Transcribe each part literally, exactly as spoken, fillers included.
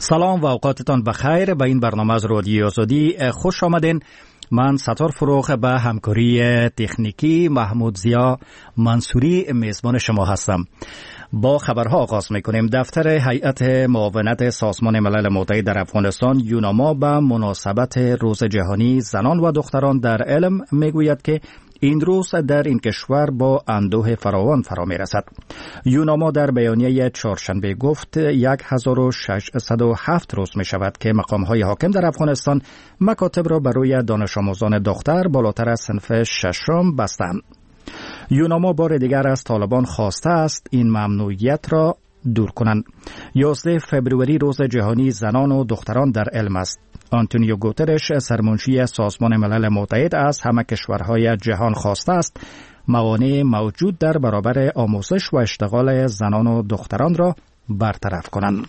سلام و اوقاتتان بخیر. به این برنامه از رادیو آزادی خوش آمدین. من ستار فروغ به همکاری تکنیکی محمود زیا منصوری میزبان شما هستم. با خبرها آغاز میکنیم. دفتر هیئت معاونت سازمان ملل متحد در افغانستان یوناما به مناسبت روز جهانی زنان و دختران در علم میگوید که این روز در این کشور با اندوه فراوان فرا می رسد. یوناما در بیانیه چهارشنبه گفت هزار و ششصد و هفت روز می شود که مقام‌های حاکم در افغانستان مکاتب را برای دانش آموزان دختر بالاتر از صنف ششم بستند. یوناما بار دیگر از طالبان خواسته است این ممنوعیت را دور کنند. یازده فوریه روز جهانی زنان و دختران در علم است. آنتونیو گوترش سرمنشی سازمان ملل متحد از همه کشورهای جهان خواسته است موانع موجود در برابر آموزش و اشتغال زنان و دختران را برطرف کنند.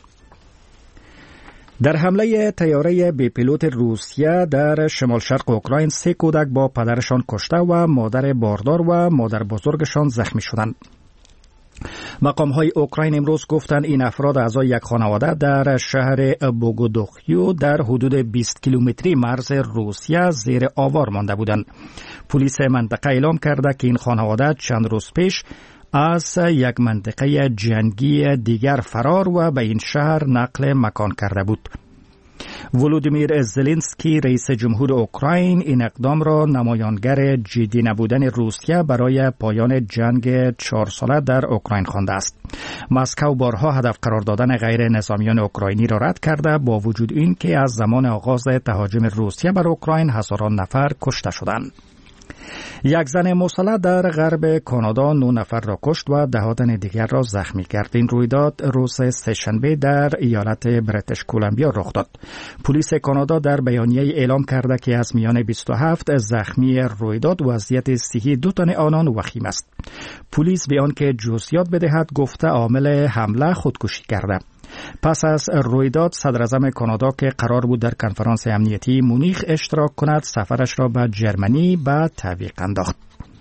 در حمله طیاره بی پیلوت روسیه در شمال شرق اوکراین سه کودک با پدرشان کشته و مادر باردار و مادر بزرگشان زخمی شدند. مقام‌های اوکراین امروز گفتند این افراد اعضای یک خانواده در شهر بوگودوخیو در حدود بیست کیلومتری مرز روسیه زیر آوار مانده بودند. پلیس منطقه اعلام کرده که این خانواده چند روز پیش از یک منطقه جنگی دیگر فرار و به این شهر نقل مکان کرده بود. ولودیمیر زلنسکی رئیس جمهور اوکراین این اقدام را نمایانگر جدی نبودن روسیه برای پایان جنگ چهار ساله در اوکراین خوانده است. مسکو بارها هدف قرار دادن غیر نظامیان اوکراینی را رد کرده با وجود این که از زمان آغاز تهاجم روسیه بر اوکراین هزاران نفر کشته شدند. یک زن مسلح در غرب کانادا نه نفر را کشت و ده تن دیگر را زخمی کرد. این رویداد روز سه‌شنبه در ایالت بریتیش کلمبیا رخ داد. پلیس کانادا در بیانیه اعلام کرده که از میان بیست و هفت زخمی رویداد وضعیت صحی دو تن آنان وخیم است. پلیس به آنکه جزئیات بدهد گفته عامل حمله خودکشی کرده. پس از رویداد صدر اعظم کانادا که قرار بود در کنفرانس امنیتی مونیخ اشتراک کند سفرش را به جرمنی به تعویق انداخت.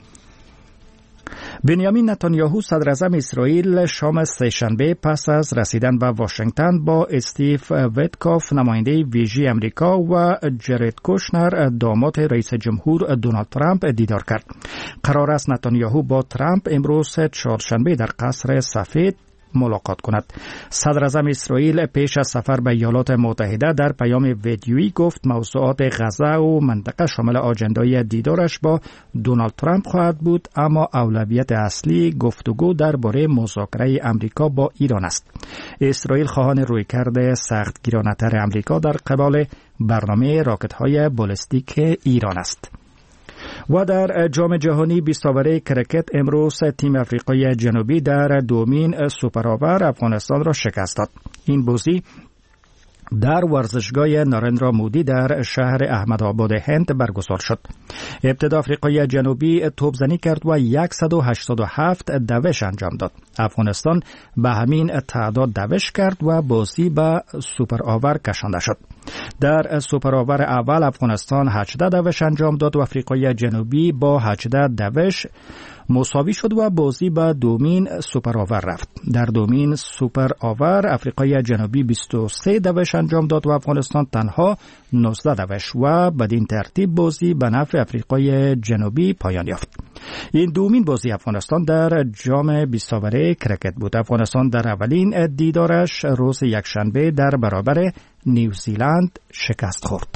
بنیامین نتانیاهو صدر اعظم اسرائیل شام سه‌شنبه پس از رسیدن به واشنگتن با استیو ویتکاف نماینده ویژه امریکا و جرد کوشنر داماد رئیس جمهور دونالد ترامپ دیدار کرد. قرار است نتانیاهو با ترامپ امروز چهارشنبه در قصر سفید ملاقات کند. صدر اعظم اسرائیل پیش از سفر به ایالات متحده در پیام ویدیویی گفت موضوعات غزه و منطقه شامل آجندای دیدارش با دونالد ترامپ خواهد بود، اما اولویت اصلی گفتگو درباره مذاکره امریکا با ایران است. اسرائیل خواهان رویکرد سختگیرانه‌تر امریکا در قبال برنامه راکت‌های بالستیک ایران است. و در جام جهانی بیست اوره کرکت امروز تیم آفریقای جنوبی در دومین سوپر آور افغانستان را شکست داد. این بازی در ورزشگاه نارندرا مودی در شهر احمدآباد هند برگزار شد. ابتدا آفریقای جنوبی توپزنی کرد و صد و هشتاد و هفت دوش انجام داد. افغانستان به همین تعداد دوش کرد و بازی به سوپر آور کشانده شد. در سوپر آور اول افغانستان هجده دوش انجام داد و آفریقای جنوبی با هجده دوش مساوی شد و بازی به دومین سوپر آور رفت. در دومین سوپر آور آفریقای جنوبی بیست و سه دوش انجام داد و افغانستان تنها نوزده دوش و بدین ترتیب بازی به نفع آفریقای جنوبی پایان یافت. این دومین بازی افغانستان در جام بیست اوره کرکت بود. افغانستان در اولین دیدارش روز یکشنبه در برابر نیوزیلند شکست خورد.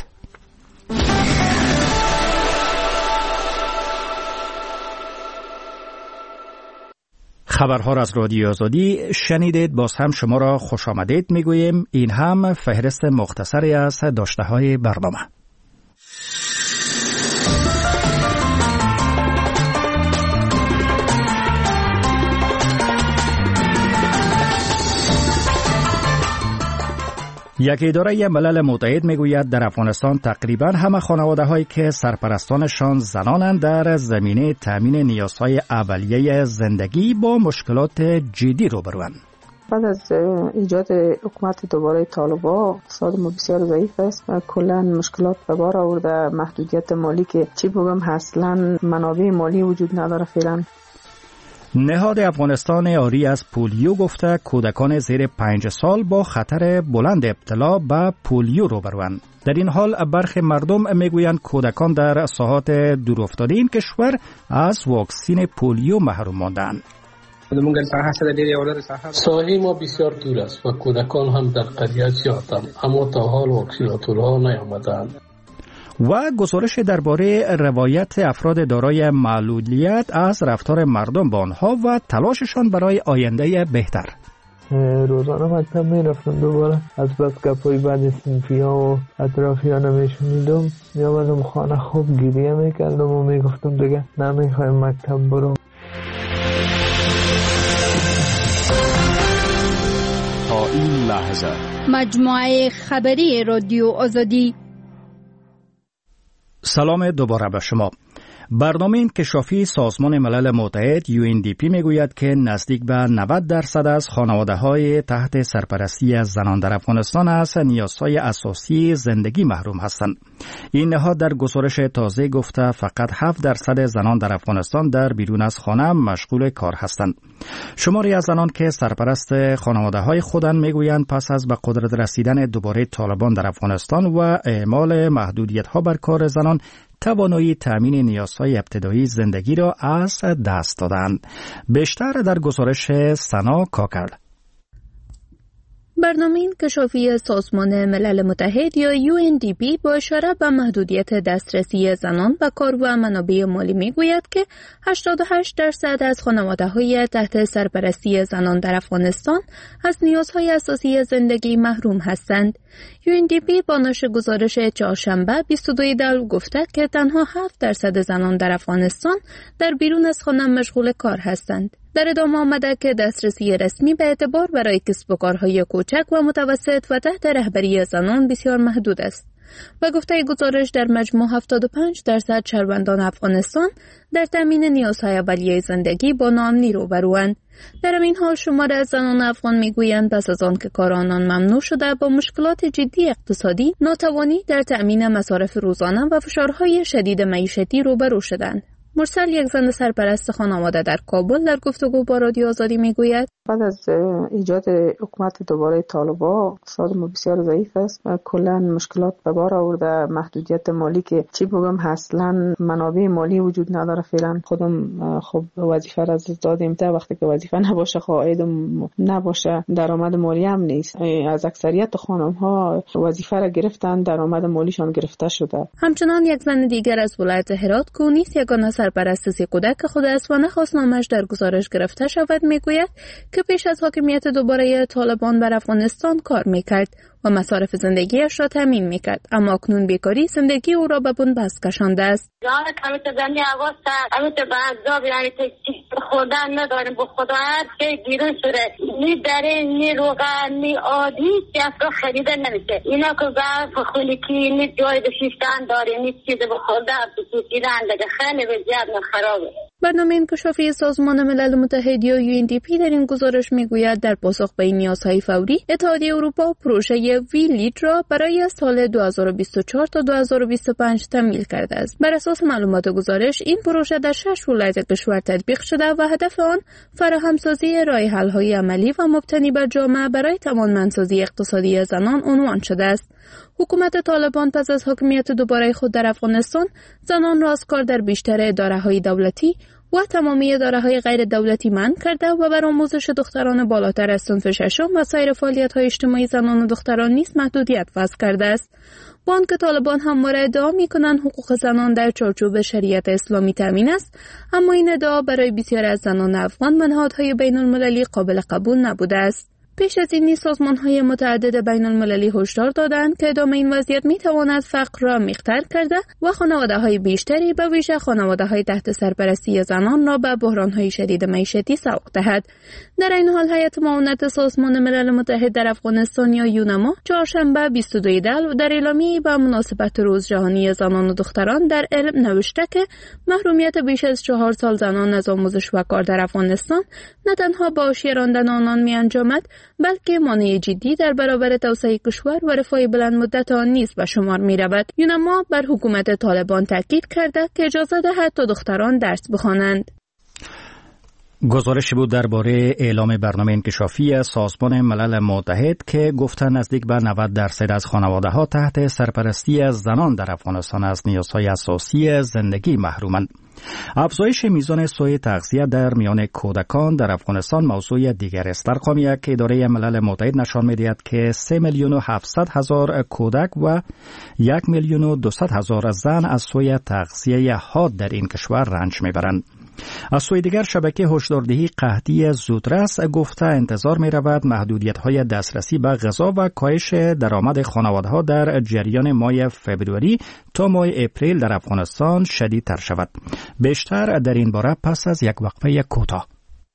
خبرها را از رادیو آزادی شنیدید. باز هم شما را خوش آمدید میگوییم. این هم فهرست مختصری از داشته های برنامه. یک اداره ملل متحد میگوید در افغانستان تقریبا همه خانواده هایی که سرپرستانشان زنانند در زمینه تامین نیازهای اولیه زندگی با مشکلات جدی روبروند. بعد از ایجاد حکومت دوباره طالبان اقتصاد ما بسیار ضعیف است و کلا مشکلات به بار آورده. محدودیت مالی که چی بگم اصلا منابع مالی وجود نداره فعلا. نهاد افغانستان آری از پولیو گفته کودکان زیر پنج سال با خطر بلند ابتلا به پولیو روبروند. در این حال برخی مردم میگویند کودکان در ساحات دورافتاده این کشور از واکسین پولیو محروم ماندند. ساحه ما بسیار دور است و کودکان هم در قریه زیادند، اما تا حال واکسیناتورها نیامدند. و گزارش درباره روایت افراد دارای معلولیت از رفتار مردم با آنها و تلاششان برای آینده بهتر. روزانه مکتب می رفتم، دوباره از بس گپای بعد صنفی ها و اطرافیانم میشنیدم، می آمدم خانه خوب گریه می کردم و می گفتم دیگه نمیخوایم مکتب برم. تا این لحظه مجموعه خبری رادیو آزادی. سلام دوباره به شما. برنامه انکشافی سازمان ملل متحد یو ان دی پی میگوید که نزدیک به نود درصد از خانواده‌های تحت سرپرستی زنان در افغانستان از نیازهای اساسی زندگی محروم هستند. این نهاد در گزارش تازه گفته فقط هفت درصد زنان در افغانستان در بیرون از خانه مشغول کار هستند. شماری از زنان که سرپرست خانواده‌های خودند میگویند پس از به قدرت رسیدن دوباره طالبان در افغانستان و اعمال محدودیت‌ها بر کار زنان توانایی تامین نیازهای ابتدایی زندگی را از دست دادند. بیشتر در گزارش سنا کاکر. برنامه انکشافی سازمان ملل متحد یا یو ان دی پی با اشاره به محدودیت دسترسی زنان به کار و منابع مالی میگوید که هشتاد و هشت درصد از خانواده‌های تحت سرپرستی زنان در افغانستان از نیازهای اساسی زندگی محروم هستند. یو ان دی پی با نشر گزارش چهارشنبه بیست و دو دی گفته که تنها هفت درصد زنان در افغانستان در بیرون از خانه مشغول کار هستند. در ادامه آمده که دسترسی رسمی به اعتبار برای کسب و کارهای کوچک و متوسط و تحت رهبری زنان بسیار محدود است. و گفته گزارش در مجموع هفتاد و پنج درصد شهروندان افغانستان در تامین نیازهای اولیه زندگی با ناامنی روبروند. در این حال شمار از زنان افغان میگویند پس از آن که کار آنان ممنوع شده با مشکلات جدی اقتصادی، ناتوانی در تامین مصارف روزانه و فشارهای شدید معیشتی روبرو شدند. مرسل، یک زن سرپرست خانواده در کابل، در گفتگو با رادیو آزادی میگوید بعد از ایجاد حکومت دوباره طالبان اقتصاد ما بسیار ضعیف است و کلا مشکلات به بار آورده. محدودیت مالی که چی بگم اصلا منابع مالی وجود نداره. فعلا خودم خب وظیفه را از دادیم تا وقتی که وظیفه نباشه، عاید نباشه، درآمد مالی هم نیست. از اکثریت خانم ها وظیفه را گرفتن، درآمد مالیشان گرفته شده. همچنان یک زن دیگر از ولایت هرات که نیست یگانه سرپرست سی کودک خود است و نخواست نامش در گزارش گرفته شود میگوید که پیش از حاکمیت دوباره طالبان بر افغانستان کار میکرد و مصارف زندگیش را تامین میکرد، اما اکنون بیکاری زندگی او را به بنبست کشانده است. خوردن نداریم، به خدا هر چی بیرون شده، نی داره نی روغن نی آدی که اصلا خریده نمیشه. اینا که ظرف خونگی نی جای بشیشتن داره نی چیز به خوردن بسیدن دیگه خیلی وضعیت خرابه. برنامه انکشافی سازمان ملل متحد یا یو ان دی پی در این گزارش میگوید در پاسخ به این نیازهای فوری اتحادیه اروپا پروژه وی لید را برای سال دو هزار و بیست و چهار تا دو هزار و بیست و پنج تمویل کرده است. بر اساس معلومات گزارش این پروژه در شش ولایت کشور تطبیق شده و هدف آن فراهمسازی راه‌حل‌های عملی و مبتنی بر جامعه برای توانمندسازی اقتصادی زنان عنوان شده است. حکومت طالبان پس از حاکمیت دوباره خود در افغانستان زنان را از کار در بیشتر اداره‌های دولتی و تمامی اداره‌های غیر دولتی منع کرده و بر آموزش دختران بالاتر از صنف ششم و سایر فعالیت‌های اجتماعی زنان و دختران نیز محدودیت وضع کرده است. با آنکه طالبان همواره ادعا می‌کنند حقوق زنان در چارچوب شریعت اسلامی تامین است، اما این ادعا برای بسیار از زنان افغان و نهادهای بین‌المللی قابل قبول نبوده است. پیش از این نیز سازمان‌های متعدد بین‌المللی هشدار دادند که ادامه این وضعیت می‌تواند فقر را عمیق‌تر کرده و خانواده‌های بیشتری به ویژه خانواده‌های تحت سرپرستی زنان را به بحران‌های شدید معیشتی سوق دهد. در این حال هیئت معاونت سازمان ملل متحد در افغانستان یا یونما چهارشنبه بیست و دو دی در اعلامیه‌ای به مناسبت روز جهانی زنان و دختران در علم نوشته که محرومیت بیش از چهار سال زنان از آموزش و کار در افغانستان نه تنها با حاشیه راندن آنان می‌انجامد، بلکه مانع جدی در برابر توسعه کشور و رفاه بلند مدت آن نیز به شمار می رود. یونما بر حکومت طالبان تاکید کرده که اجازه دهد تا دختران درس بخوانند. گزارشی بود درباره اعلام برنامه انکشافی سازمان ملل متحد که گفتن نزدیک به نود درصد از خانواده‌ها تحت سرپرستی از زنان در افغانستان از نیازهای اساسی زندگی محرومند. افزایش میزان سوء تغذیه در میان کودکان در افغانستان موضوع دیگر است. در ارقام یک اداره ملل متحد نشان می‌دهد که سه میلیون و هفتصد هزار کودک و یک میلیون و دویست هزار زن از سوء تغذیه حاد در این کشور رنج میبرند. از سوی دیگر شبکه هشداردهی قحطی زودرس گفته انتظار می رود محدودیت های دسترسی به غذا و کاهش درآمد خانواده‌ها در جریان ماه فبروری تا ماه اپریل در افغانستان شدیدتر شود. بیشتر در این باره پس از یک وقفه کوتاه.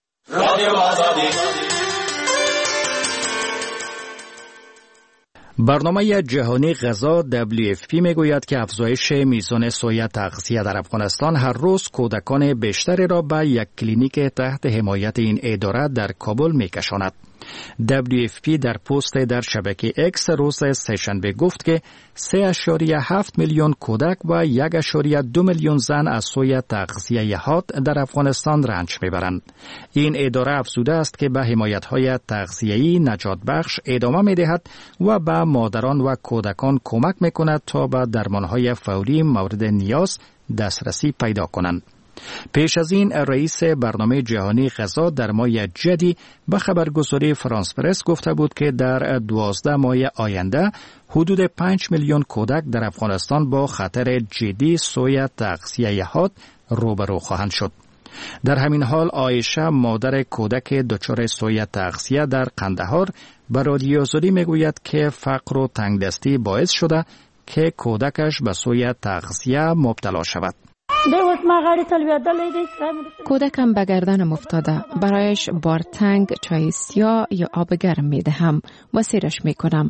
برنامه جهانی غذا دبلیو اف پی میگوید که افزایش میزان سوء تغذیه در افغانستان هر روز کودکان بیشتری را به یک کلینیک تحت حمایت این اداره در کابل میکشاند. دبلیو اف پی در پست در شبکه اکس روز سه‌شنبه گفت که سه اشاریه هفت میلیون کودک و یک اشاریه دو میلیون زن از سوء تغذیه حاد در افغانستان رنج میبرند. این اداره افزوده است که به حمایت‌های تغذیه‌ای نجات بخش ادامه میدهد و به مادران و کودکان کمک میکند تا به درمان‌های فوری مورد نیاز دسترسی پیدا کنند. پیش از این رئیس برنامه جهانی غذا در ماه جدی به خبرگزاری فرانس پرس گفته بود که در دوازده ماه آینده حدود پنج میلیون کودک در افغانستان با خطر جدی سوء تغذیه حاد روبرو خواهند شد. در همین حال عایشه مادر کودک دچار سوء تغذیه در قندهار به رادیو آزادی میگوید که فقر و تنگدستی باعث شده که کودکش به سوء تغذیه مبتلا شود. کودکم به گردنم افتاده. برایش بارتنگ، چای سیاه یا آب گرم می دهم و سیرش می کنم.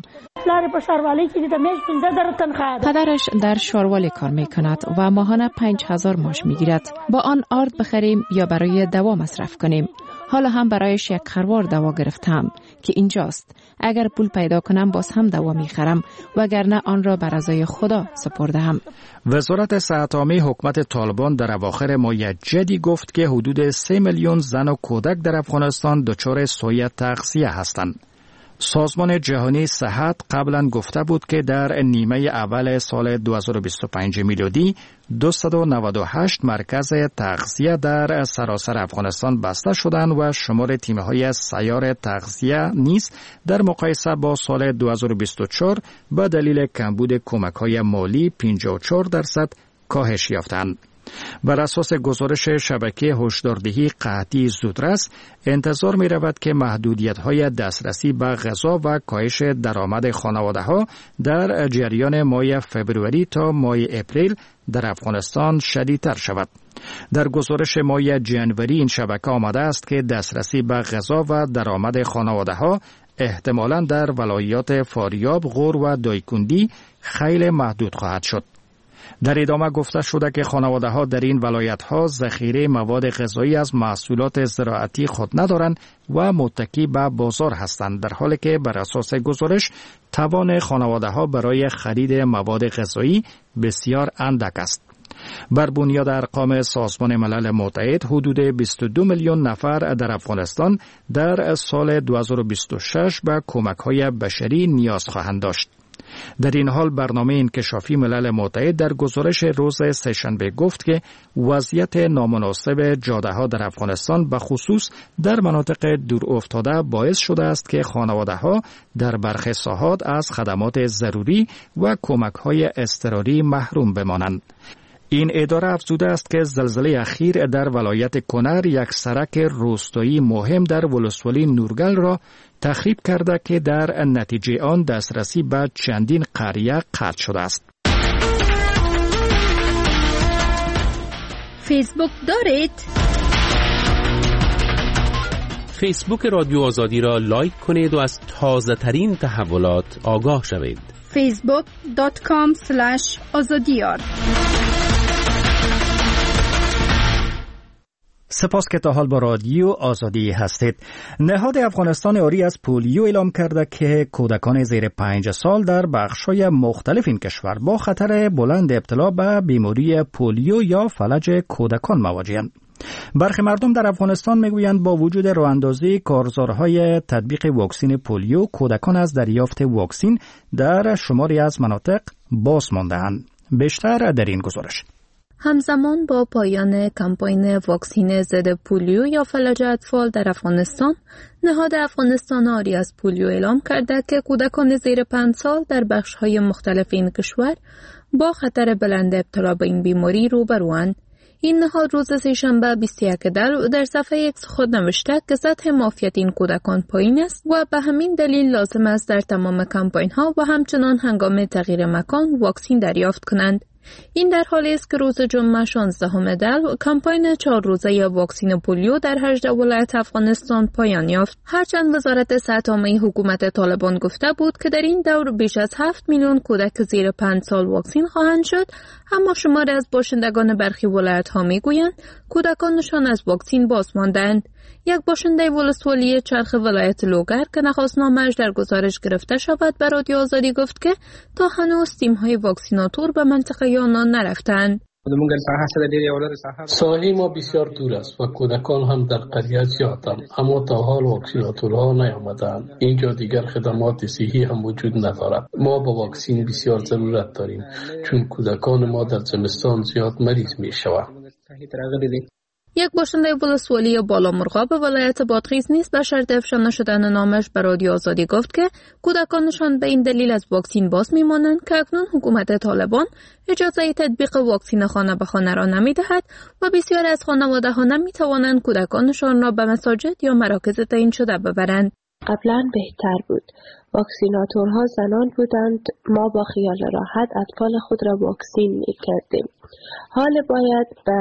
پدرش در شاروالی کار می کند و ماهانه پنج هزار ماش می گیرد. با آن آرد بخریم یا برای دوا مصرف کنیم. حالا هم برایش یک خروار دوا گرفتم که اینجاست. اگر پول پیدا کنم باز هم دوا می خرم وگرنه آن را به رضای خدا سپردم. وزارت صحت عامه حکومت طالبان در اواخر ماه جدی گفت که حدود سه میلیون زن و کودک در افغانستان دچار سوء تغذیه هستند. سازمان جهانی صحت قبلا گفته بود که در نیمه اول سال دو هزار و بیست و پنج میلادی دویست و نود و هشت مرکز تغذیه در سراسر افغانستان بسته شدند و شمار تیم‌های سیار تغذیه نیز در مقایسه با سال دو هزار و بیست و چهار به دلیل کمبود کمک‌های مالی پنجاه و چهار درصد کاهش یافتند. بر اساس گزارش شبکه هشداردهی قحطی زودرس انتظار می رود که محدودیت های دسترسی به غذا و کاهش درآمد خانواده ها در جریان ماه فبروری تا ماه اپریل در افغانستان شدیدتر شود. در گزارش ماه جنوری این شبکه آمده است که دسترسی به غذا و درآمد خانواده ها احتمالاً در ولایات فاریاب، غور و دایکندی خیلی محدود خواهد شد. در ادامه گفته شده که خانواده ها در این ولایت ها ذخیره مواد غذایی از محصولات زراعتی خود ندارند و متکی به بازار هستند، در حالی که بر اساس گزارش توان خانواده ها برای خرید مواد غذایی بسیار اندک است. بر بنیاد ارقام سازمان ملل متحد حدود بیست و دو میلیون نفر در افغانستان در سال دو هزار و بیست و شش به کمک‌های بشری نیاز خواهند داشت. در این حال برنامه انکشافی ملل متحد در گزارش روز سه‌شنبه گفت که وضعیت نامناسب جاده‌ها در افغانستان به خصوص در مناطق دور افتاده باعث شده است که خانواده‌ها در برخی ساحات از خدمات ضروری و کمک‌های اضطراری محروم بمانند. این اداره افزوده است که زلزله اخیر در ولایت کنر یک سرک روستایی مهم در ولسوالی نورگل را تخریب کرده که در نتیجه آن دسترسی به چندین قریه قطع شده است. فیسبوک دارید؟ فیسبوک رادیو آزادی را لایک کنید و از تازه ترین تحولات آگاه شوید. فیسبوک دات کام اسلش آزادیار. سپاس که تا حال با رادیو آزادی هستید. نهاد افغانستان آری از پولیو اعلام کرده که کودکان زیر پنج سال در بخش‌های مختلف این کشور با خطر بلند ابتلا به بیماری پولیو یا فلج کودکان مواجه‌اند. برخی مردم در افغانستان میگویند با وجود راه‌اندازی کارزارهای تطبیق واکسن پولیو، کودکان از دریافت واکسن در شماری از مناطق باز مانده‌اند. بیشتر در این گزارش. همزمان با پایان کمپاین واکسن ضد پولیو یا فلج اطفال در افغانستان، نهاد افغانستان آری از پولیو اعلام کرده که کودکان زیر پنج سال در بخش‌های مختلف این کشور با خطر بلند ابتلا به این بیماری روبروند. این نهاد روز سه‌شنبه بیست و یک در در صفحه اکس خود نوشته که سطح معافیت این کودکان پایین است و به همین دلیل لازم است در تمام کمپاین‌ها و همچنان هنگام تغییر مکان واکسن دریافت کنند. این در حالی است که روز جمعه شانزدهم در کمپاین چهار روزه واکسن پولیو در هجده ولایت افغانستان پایان یافت. هرچند وزارت صحت عامه حکومت طالبان گفته بود که در این دور بیش از هفت میلیون کودک زیر پنج سال واکسن خواهند شد، اما شماری از باشندگان برخی ولایت‌ها میگویند کودکانشان از واکسن باز ماندند. یک باشنده ولسوالی چرخ ولایت لوگر که نخواستنامه‌اش در گزارش گرفته شود به رادیو آزادی گفت که تا هنوز تیم‌های واکسیناتور به منطقه آنان نرفتند. ساحه ما بسیار دور است و کودکان هم در قریه زیادند، اما تا حال واکسیناتورها نیامدند. اینجا دیگر خدمات صحی هم وجود ندارد. ما با واکسن بسیار ضرورت داریم چون کودکان ما در زمستان زیاد مریض می شوند. یک باشنده ولسوالی بالامرغاب به ولایت بادغیس نیز به شرط افشا نشدن نامش به رادیو آزادی گفت که کودکانشان به این دلیل از واکسن باز میمانند که اکنون حکومت طالبان اجازه تطبیق واکسن خانه به خانه را نمیدهد و بسیار از خانواده ها نمیتوانند کودکانشان را به مساجد یا مراکز تعیین شده ببرند. قبلا بهتر بود. واکسیناتورها زنان بودند. ما با خیال راحت اطفال خود را واکسین می کردیم. حال باید به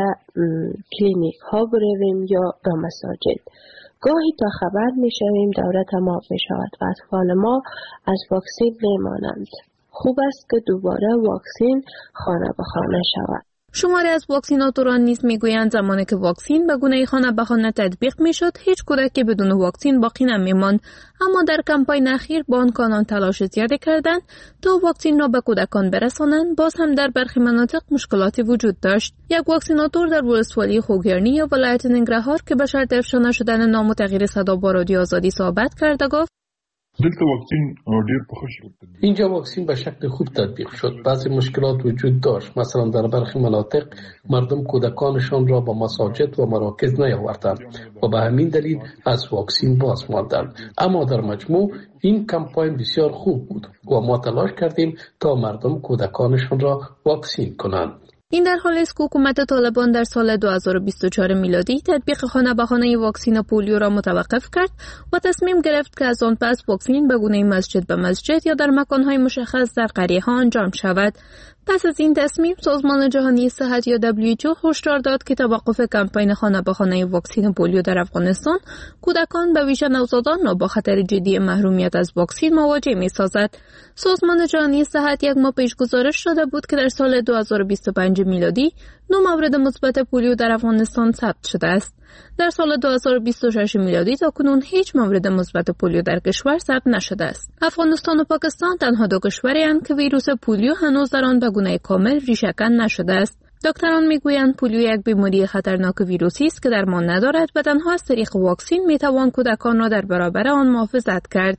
کلینیک ها برویم یا به مساجد. گاهی تا خبر می شویم دوره تمام می شود و اطفال ما از واکسین می مانند. خوب است که دوباره واکسین خانه به خانه شود. شماری از واکسیناتوران نیز میگویند زمانی که واکسن به گونه خانه به خانه تطبیق میشد هیچ کودکی بدون واکسن باقی نمیماند، اما در کمپاین اخیر بانکان تلاش زیادی کردند تا واکسن را به کودکان برسانند. باز هم در برخی مناطق مشکلاتی وجود داشت. یک واکسیناتور در ولسوالی خوگرنی یا ولایت ننگرهار که به شرط افشا نشدن نام و تغییر صدا با رادیو آزادی صحبت کرده گفت دلته واکسین ډیر په خوشی اینجا واکسن به شکل خوب تطبیق شد. بعضی مشکلات وجود داشت، مثلا در برخی مناطق مردم کودکانشان را به مساجد و مراکز نیاوردند و به همین دلیل از واکسن باز ماندند. اما در مجموع این کمپاین بسیار خوب بود و ما تلاش کردیم تا مردم کودکانشان را واکسن کنند. این در حالی است که حکومت طالبان در سال دو هزار و بیست و چهار میلادی تطبیق خانه به خانه واکسن پولیو را متوقف کرد و تصمیم گرفت که از آن پس واکسن به گونه مسجد به مسجد یا در مکان‌های مشخص در قریه‌ها انجام شود. پس از این تصمیم سازمان جهانی صحت یا دبلیو اچ او هشدار داد که توقف کمپاین خانه به خانه واکسن پولیو در افغانستان کودکان به ویژه نوزادان را با خطر جدی محرومیت از واکسن مواجه می‌سازد. سازمان جهانی صحت یک ماه پیش گزارش داده بود که در سال دو هزار و بیست و پنج میلادی نه مورد مثبت پولیو در افغانستان ثبت شده است. در سال دو هزار و بیست و شش میلادی تاکنون هیچ مورد مثبت پولیو در کشور ثبت نشده است. افغانستان و پاکستان تنها دو کشوری هستند که ویروس پولیو هنوز در آن به گونه کامل ریشه‌کن نشده است. دکتران میگویند پولیو یک بیماری خطرناک ویروسی است که درمان ندارد و تنها از طریق واکسن میتوان کودکان را در برابر آن محافظت کرد.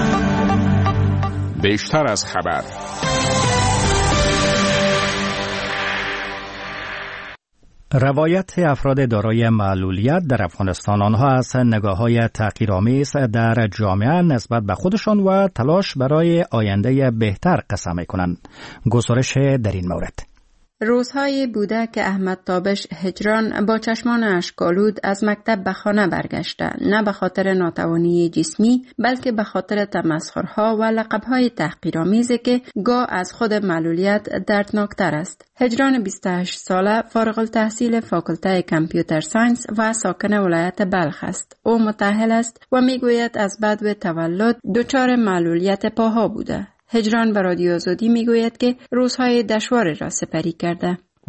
بیشتر از خبر. روایت افراد دارای معلولیت در افغانستان، آنها از نگاه‌های تحقیرآمیز در جامعه نسبت به خودشان و تلاش برای آینده بهتر قسم می‌کنند. گزارش در این مورد. روزهایی بوده که احمد تابش هجران با چشمان اشک‌آلود از مکتب به خانه برگشته، نه به خاطر ناتوانی جسمی بلکه به خاطر تمسخرها و لقب‌های تحقیرآمیزی که گاه از خود معلولیت دردناکتر است. هجران بیست و هشت ساله فارغ التحصیل فاکولته کامپیوتر ساینس و ساکن ولایت بلخ است. او متأهل است و میگوید از بدو تولد دچار معلولیت پاها بوده. هجران به رادیو آزادی میگوید که روزهای دشواری را سپری کرده.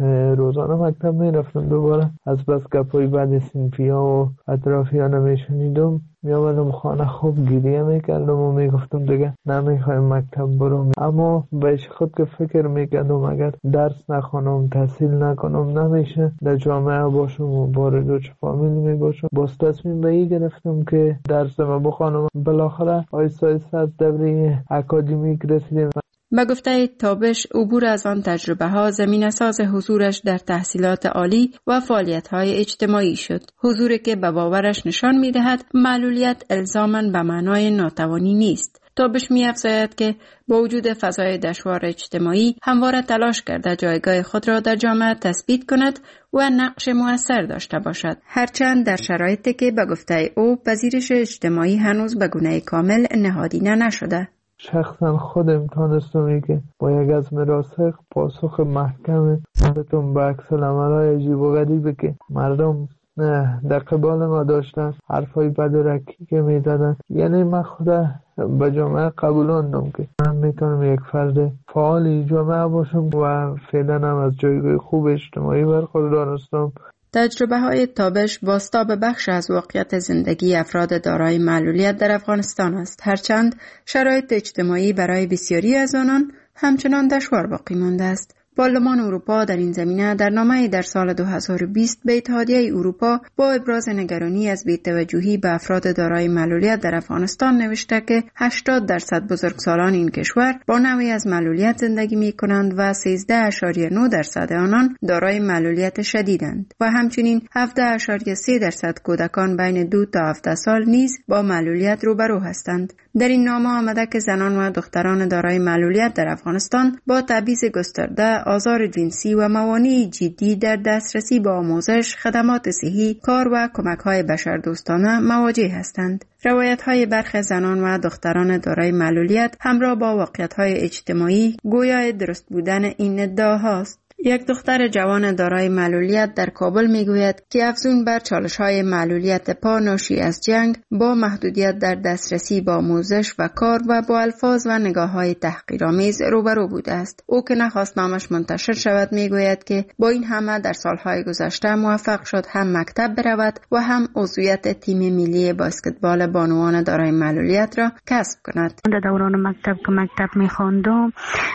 روزانه مکتب میرفتم. دوباره از بس گپای بعد صنفی ها و اطرافیانم میشنیدم، میامدم خانه خوب گریه میکردم و میگفتم دیگه نمیخوایم مکتب برم. اما بیش خود که فکر میکردم اگر درس نخونم، تحصیل نکنم، نمیشه در جامعه باشم و وارد و چه فامیل میباشم. باز تصمیم به این گرفتم که درس ما بخونم. بالاخره آیسته آیسته از دوره اکادمیک رسیدیم. به گفته تابش، عبور از آن تجربه ها زمینه ساز حضورش در تحصیلات عالی و فعالیت های اجتماعی شد. حضوری که به باورش نشان می دهد معلولیت الزاماً به معنای ناتوانی نیست. تابش می افزاید که با وجود فضای دشوار اجتماعی همواره تلاش کرده جایگاه خود را در جامعه تثبیت کند و نقش مؤثر داشته باشد. هرچند در شرایطی که به گفته او پذیرش اجتماعی هنوز به گونه کامل نهادینه نشده. شخصا خودم تانستم که با یک از مراسخ پاسخ محکم بتون به عکس العمل‌های عجیب و غریبی که مردم در قبال ما داشتن، حرفای بد و رکی که میزدن، یعنی من خدا به جامعه قبولاندم که من میتونم یک فرد فعالی جامعه باشم و فعلا هم از جایگاه خوب اجتماعی برخوردار هستم. تجربه های تابش بازتاب بخش از واقعیت زندگی افراد دارای معلولیت در افغانستان است، هرچند شرایط اجتماعی برای بسیاری از آنان همچنان دشوار باقی مانده است. پارلمان اروپا در این زمینه در نامه‌ای در سال دو هزار و بیست به اتحادیه اروپا با ابراز نگرانی از بی‌توجهی به افراد دارای معلولیت در افغانستان نوشته که هشتاد درصد بزرگسالان این کشور با نوعی از معلولیت زندگی می‌کنند و سیزده اشاریه نه درصد آنان دارای معلولیت شدیدند و همچنین هفده اشاریه سه درصد کودکان بین دو تا هفده سال نیز با معلولیت روبرو هستند. در این نامه آمده که زنان و دختران دارای معلولیت در افغانستان با تبعیض گسترده، آزار جنسی و موانع جدی در دسترسی به آموزش، خدمات صحی، کار و کمک‌های بشردوستانه مواجه هستند. روایت‌های برخی زنان و دختران دارای معلولیت همراه با واقعیت‌های اجتماعی گویای درست بودن این ادعاهاست. یک دختر جوان دارای معلولیت در کابل میگوید که افزون بر چالش‌های معلولیت پا ناشی از جنگ با محدودیت در دسترسی با آموزش و کار و با الفاظ و نگاه‌های تحقیرآمیز روبرو بوده است. او که نخواست نامش منتشر شود میگوید که با این همه در سالهای گذشته موفق شد هم مکتب برود و هم عضویت تیم ملی بسکتبال بانوان دارای معلولیت را کسب کند. در دوران مکتب که مکتب می‌خواندم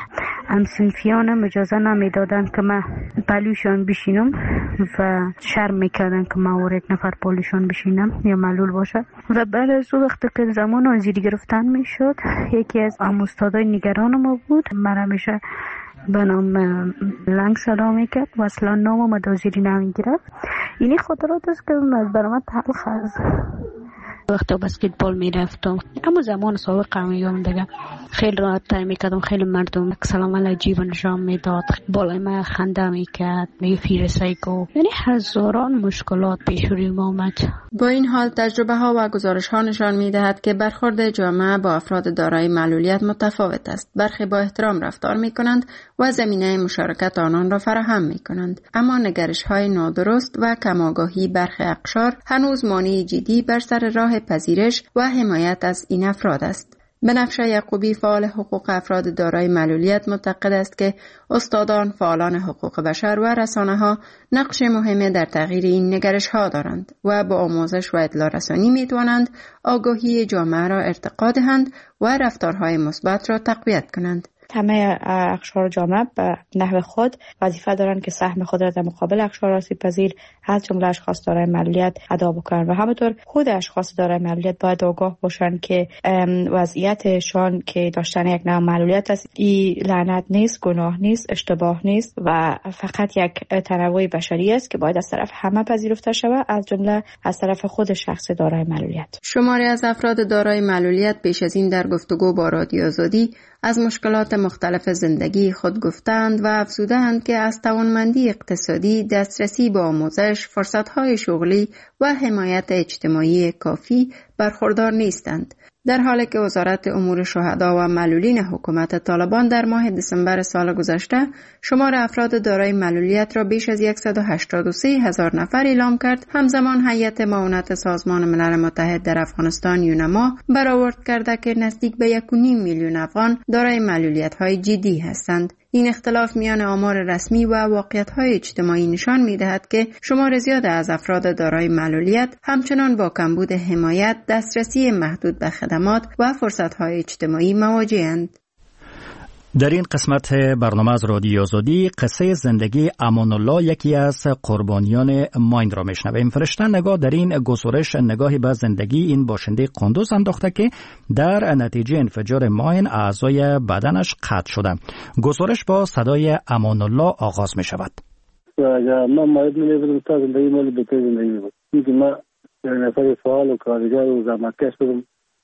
هم‌صنفیانم اجازه نمیدادن که من پلوشان بشینم و شرم میکردن که من ور یک نفر پلوشان بشینم یا معلول باشه. و بعد از او وقتی که زمان آزادی گرفتن میشد، یکی از استادای نگران ما بود، من همیشه به نام لنگ صدا میکرد و اصلا نام ما آزادی نمیگرفت. اینی خاطرات است که از برای من تلخ است. وقتی بسکتبال میرفتم اما زمان سابق میگم دیگه خیلی راحت تر میکردم، خیلی مردم سلام علیکم نشان میداد، بالای من خنده میکرد، میگه فیر سایکو، یعنی هزاران مشکلات پیش روی ما آمد. با این حال تجربه ها و گزارش ها نشان میدهد که برخورد جامعه با افراد دارای معلولیت متفاوت است. برخی با احترام رفتار میکنند و زمینه مشارکت آنان را فراهم میکنند، اما نگرش های نادرست و کم‌آگاهی برخی اقشار هنوز مانع جدی بر سر راه پذیرش و حمایت از این افراد است. بنفشه یعقوبی، فعال حقوق افراد دارای معلولیت، معتقد است که استادان، فعالان حقوق بشر و رسانه‌ها نقش مهمی در تغییر این نگرش‌ها دارند و با آموزش و اطلاع رسانی می‌توانند آگاهی جامعه را ارتقا دهند و رفتارهای مثبت را تقویت کنند. همه اقشار جامعه به نحو خود وظیفه دارند که سهم خود را در مقابل اقشار آسیب پذیر از جمله اشخاص دارای معلولیت ادا بکنند و همینطور خود اشخاص دارای معلولیت باید آگاه باشند که وضعیتشان که داشتن یک نوع معلولیت است، این لعنت نیست، گناه نیست، اشتباه نیست و فقط یک تنوع بشری است که باید از طرف همه پذیرفته شود، از جمله از طرف خود شخص دارای معلولیت. شماری از افراد دارای معلولیت پیش از این در گفتگو با رادیو آزادی از مشکلات مختلف زندگی خود گفتند و افزودند که از توانمندی اقتصادی، دسترسی به آموزش، فرصت‌های شغلی و حمایت اجتماعی کافی برخوردار نیستند. در حالی که وزارت امور شهدا و معلولین حکومت طالبان در ماه دسامبر سال گذشته شمار افراد دارای معلولیت را بیش از صد و هشتاد و سه هزار نفر اعلام کرد، همزمان هیئت معاونت سازمان ملل متحد در افغانستان یونما برآورد کرده که نزدیک به یک و نیم میلیون افغان دارای معلولیت‌های جدی هستند. این اختلاف میان آمار رسمی و واقعیت‌های اجتماعی نشان می‌دهد که شمار زیاد از افراد دارای معلولیت همچنان با کمبود حمایت، دسترسی محدود به خدمات و فرصت‌های اجتماعی مواجه‌اند. در این قسمت برنامه از رادیو آزادی قصه زندگی امان الله، یکی از قربانیان ماین را میشنویم. فرشته نگاه در این گزارش نگاهی به زندگی این باشنده قندوز انداخته که در نتیجه انفجار ماین اعضای بدنش قطع شده. گزارش با صدای امان الله آغاز می شود. من ماید می بودم تا زندگی مالی بهتر زندگی بود. اینکه من نفر فعال و کارگر و زحمتکش بودم.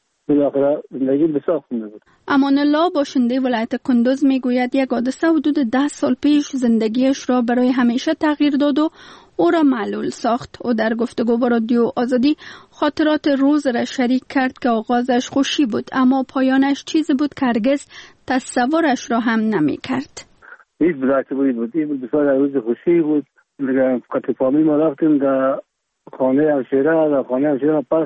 امان الله باشنده ولایت کندوز میگوید یک حادثه حدود ده سال پیش زندگیش را برای همیشه تغییر داد و او را معلول ساخت. او در گفتگو با رادیو آزادی خاطرات روز را شریک کرد که آغازش خوشی بود اما پایانش چیزی بود که هرگز تصورش را هم نمی کرد. هیچ بلکه بود بود این بسیار روز خوشی بود. قطع فامیل ما رفتیم در خانه همشیره، در خانه همشیره پس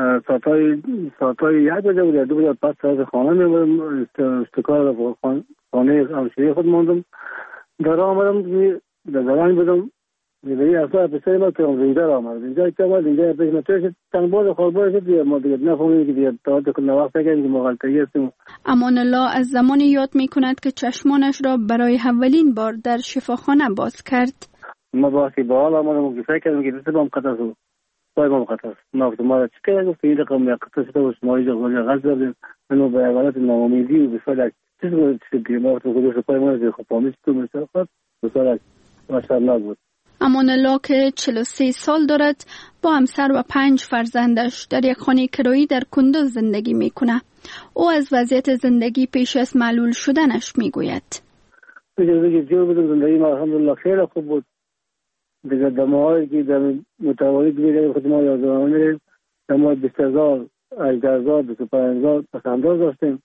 ساعتای ساعتای یک بجه بود، دو بجه پس ساعت خانه میبودم، استکار خانه همشیره خود ماندم. در آمدم در زران بودم دیگه اصلا پسر ما که اونجا را آمد اینجا که ما اینجا پیش متوش تنبال خوربار شد دیگه ما دیگه نفهمیدیم که دیگه تا که نوقت کردیم که مغالطه هستیم. امان الله از زمانی یاد میکند که چشمانش را برای اولین بار در شفاخانه باز کرد. ما باسی با حال آمدم که فکر کردم که دست بام قطع شد. پای بام قطع شد. ما گفتم ما چی کردیم؟ گفت این رقم یا قطع شده و شماری جا غلی غلط دادیم. منو به حالت ناامیدی و بسیار چیز بود که ما گفتم خودش پای ما رو خب فهمید تو مثلا بسیار ماشاءالله بود. امان الله که چهل و سه سال دارد با همسر و پنج فرزندش در یک خانه کرایی در کندوز زندگی میکنه. او از وضعیت زندگی پیش از معلول شدنش میگوید. دیگه جو بودم زندگی ما الحمدلله خیلی خوب بود. دیگه دماغی که در متوالی دیگه خود ما یادم میاد دماغ بیست هزار، هجده هزار، بیست و پنج هزار پسنداز داشتیم.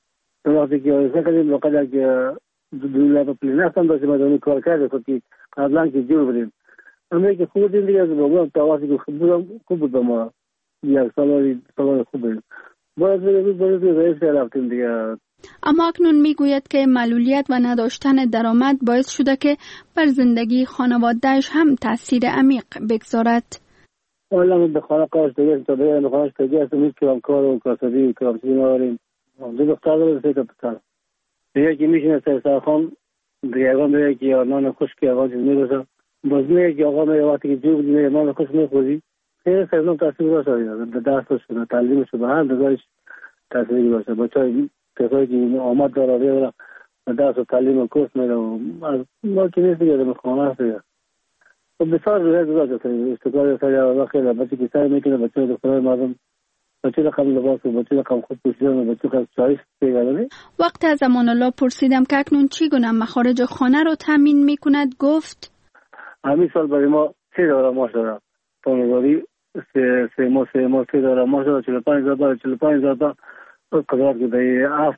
وقتی که آیسته کردیم وقتی که دنیا با پلی نستم داشتیم مدانی کار کرده خود که قبلا که جور بودیم. اما که خوب بودیم دیگه از بابا تواسی که خوب بودم خوب بود با ما. یک سال سال خوب بودیم. باید دیگه باید دیگه رئیس رفتیم دیگه. اما اکنون میگوید که معلولیت و نداشتن درآمد باعث شده که بر زندگی خانواده‌اش هم تاثیر عمیق بگذارد. والا من به خانه کارش دیگه تا به خانه‌اش دیگه است میگم کار و کاسبی و کار چیزی نداریم. دو دختر دارم سه تا پسر. دیگه که میشینه سر خان دیگه آقا میگه که نان خشک آقا چیز میرسه. باز میگه که آقا میگه وقتی که جو بودی نان خشک میخوری. خیلی سرنم تاثیر داشته در دستش و تعلیمش به هر نظرش تاثیر داشته. بچه‌ها کسایی که آمد داره بیاره درس و تعلیم و کورس میره و ما که نیست دیگه در خانه هست دیگه. و بسیار رویت داشته استقلال سری آقا خیلی بچه که سری میکنه بچه دخترای مردم بچه رقم لباس و بچه رقم خود پوشیدن و بچه رقم چایش دیگه. وقت از امان الله پرسیدم که اکنون چی گونه مخارج خانه رو تامین میکند گفت همین سال برای ما سه داره ماش داره پانگاری سه سه ماه سه ماه سه داره ماش داره چهل و پنج هزار چهل و پنج هزار قدرت که در هفت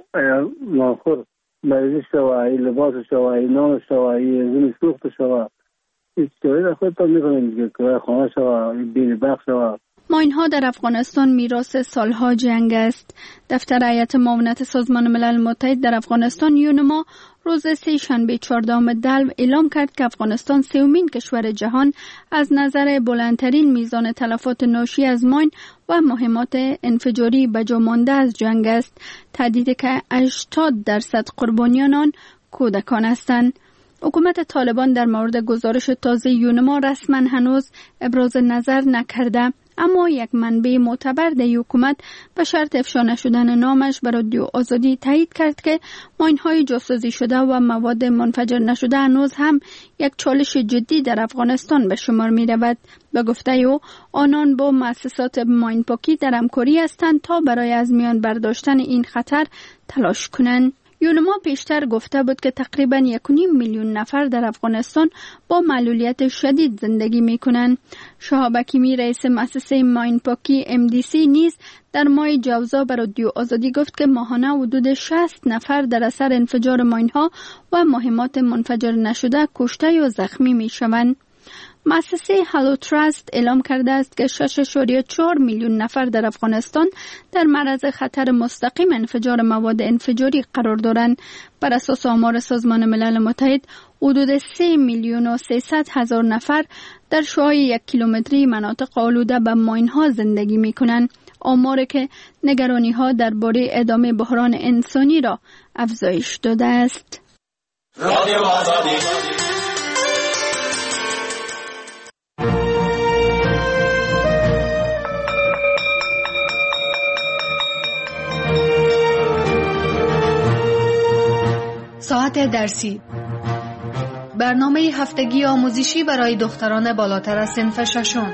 ناخور مریضی شوه ای لباس شوه ای نان شوه ای زمین سوخت شوه هیچ جایی در خود تا میکنیم دیگه که خانه شوه بیل بخش شوه. ماین‌ها در افغانستان میراث سالها جنگ است. دفتر هیئت معاونت سازمان ملل متحد در افغانستان یونما روز سه شنبه چهاردهم دلو اعلام کرد که افغانستان سومین کشور جهان از نظر بلندترین میزان تلفات ناشی از ماین و مهمات انفجاری به جا مانده از جنگ است. تهدید که هشتاد درصد قربانیان آن کودکان هستند. حکومت طالبان در مورد گزارش تازه یونما رسما هنوز ابراز نظر نکرده، اما یک منبع معتبر در حکومت به شرط افشا نشدن نامش به رادیو آزادی تایید کرد که ماین‌های جاسوزی شده و مواد منفجر نشده هنوز هم یک چالش جدی در افغانستان به شمار می رود. به گفته او آنان با مؤسسات ماین پاکی در همکاری هستند تا برای از میان برداشتن این خطر تلاش کنند. یونما پیشتر گفته بود که تقریباً یک و نیم میلیون نفر در افغانستان با معلولیت شدید زندگی می کنند. شهاب حکیمی رئیس مؤسسه ماین پاکی ام دی سی نیز در ماه جوزا به رادیو آزادی گفت که ماهانه حدود شصت نفر در اثر انفجار ماین‌ها و مهمات منفجر نشده کشته یا زخمی می شوند. مؤسسه هالو تراست اعلام کرده است که شش ممیز چهار میلیون نفر در افغانستان در معرض خطر مستقیم انفجار مواد انفجاری قرار دارند. بر اساس آمار سازمان ملل متحد حدود سه میلیون و سیصد هزار نفر در شعاع یک کیلومتری مناطق آلوده به ماین‌ها زندگی می‌کنند. آماری که نگرانی‌ها درباره ادامه بحران انسانی را افزایش داده است. رادیو آزادی. ساعت درسی، برنامه هفتگی آموزشی برای دختران بالاتر از صنف ششم.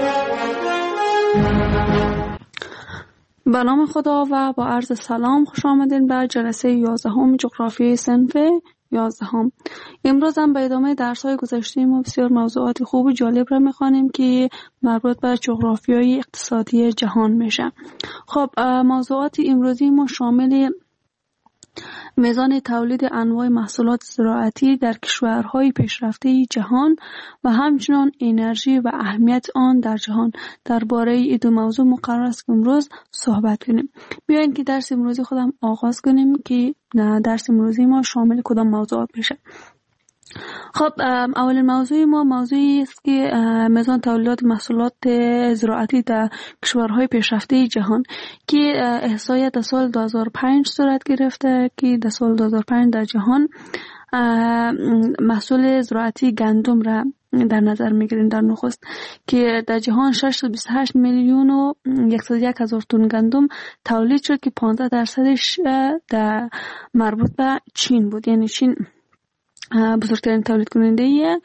به نام خدا و با عرض سلام، خوش آمدین به جلسه یازدهم جغرافیای صنف یازدهم. امروز هم به ادامه درس‌های گذشته ما بسیار موضوعات خوب و جالب را می‌خوانیم که مربوط به جغرافیای اقتصادی جهان میشه. خب موضوعات امروزی ما شامل میزان تولید انواع محصولات زراعتی در کشورهای پیشرفته جهان و همچنان انرژی و اهمیت آن در جهان. درباره این دو موضوع مقرر است که امروز صحبت کنیم. بیاین که درس امروزی خودم آغاز کنیم که درس امروزی ما شامل کدام موضوعات میشه. خب اولین موضوع ما موضوعی است که میزان تولیدات محصولات زراعتی در کشورهای پیشرفته جهان که احصایه در سال دو هزار و پنج صورت گرفته که در سال دو هزار و پنج در جهان محصول زراعتی گندم را در نظر میگیریم در نخست که در جهان ششصد و بیست و هشت میلیون و صد و یک هزار تن گندم تولید شد که پانزده درصدش در مربوط به چین بود. یعنی چین بزرگترین تولید کننده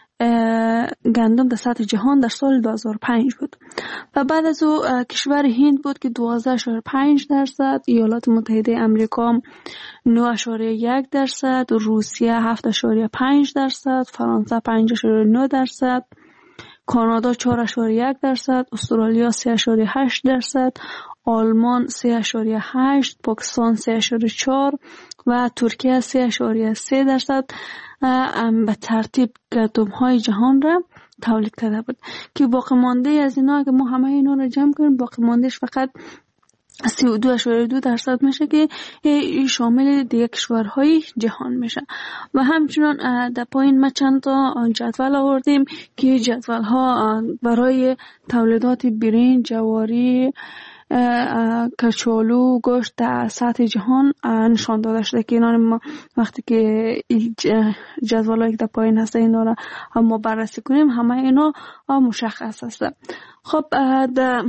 گندم در سطح جهان در سال دو هزار و پنج بود. و بعد از او کشور هند بود که دوازده اشاره پنج درصد، ایالات متحده امریکا نه اشاره یک درصد، روسیه هفت اشاره پنج درصد، فرانسه پنج اشاره نه درصد، کانادا چهار اشاره یک درصد، استرالیا سه اشاره هشت درصد، آلمان سه اشاره هشت، پاکستان سه اشاره چهار و ترکیه سه اشاره سه درصد به ترتیب گندم‌های جهان را تولید کرده بود که باقی مانده از اینا که ما همه اینا را جمع کنیم باقی ماندهش فقط سی و دو اشاره دو درصد میشه که شامل دیگه کشورهای جهان میشه. و همچنان در پایین ما چند تا جدول آوردیم که جدول ها برای تولیدات برنج، جواری، کچالو، گوشت در سطح جهان نشان داده شده که اینا ما وقتی که جدولایی که در پایین هست اینا را هم ما بررسی کنیم همه اینا مشخص هست. خب در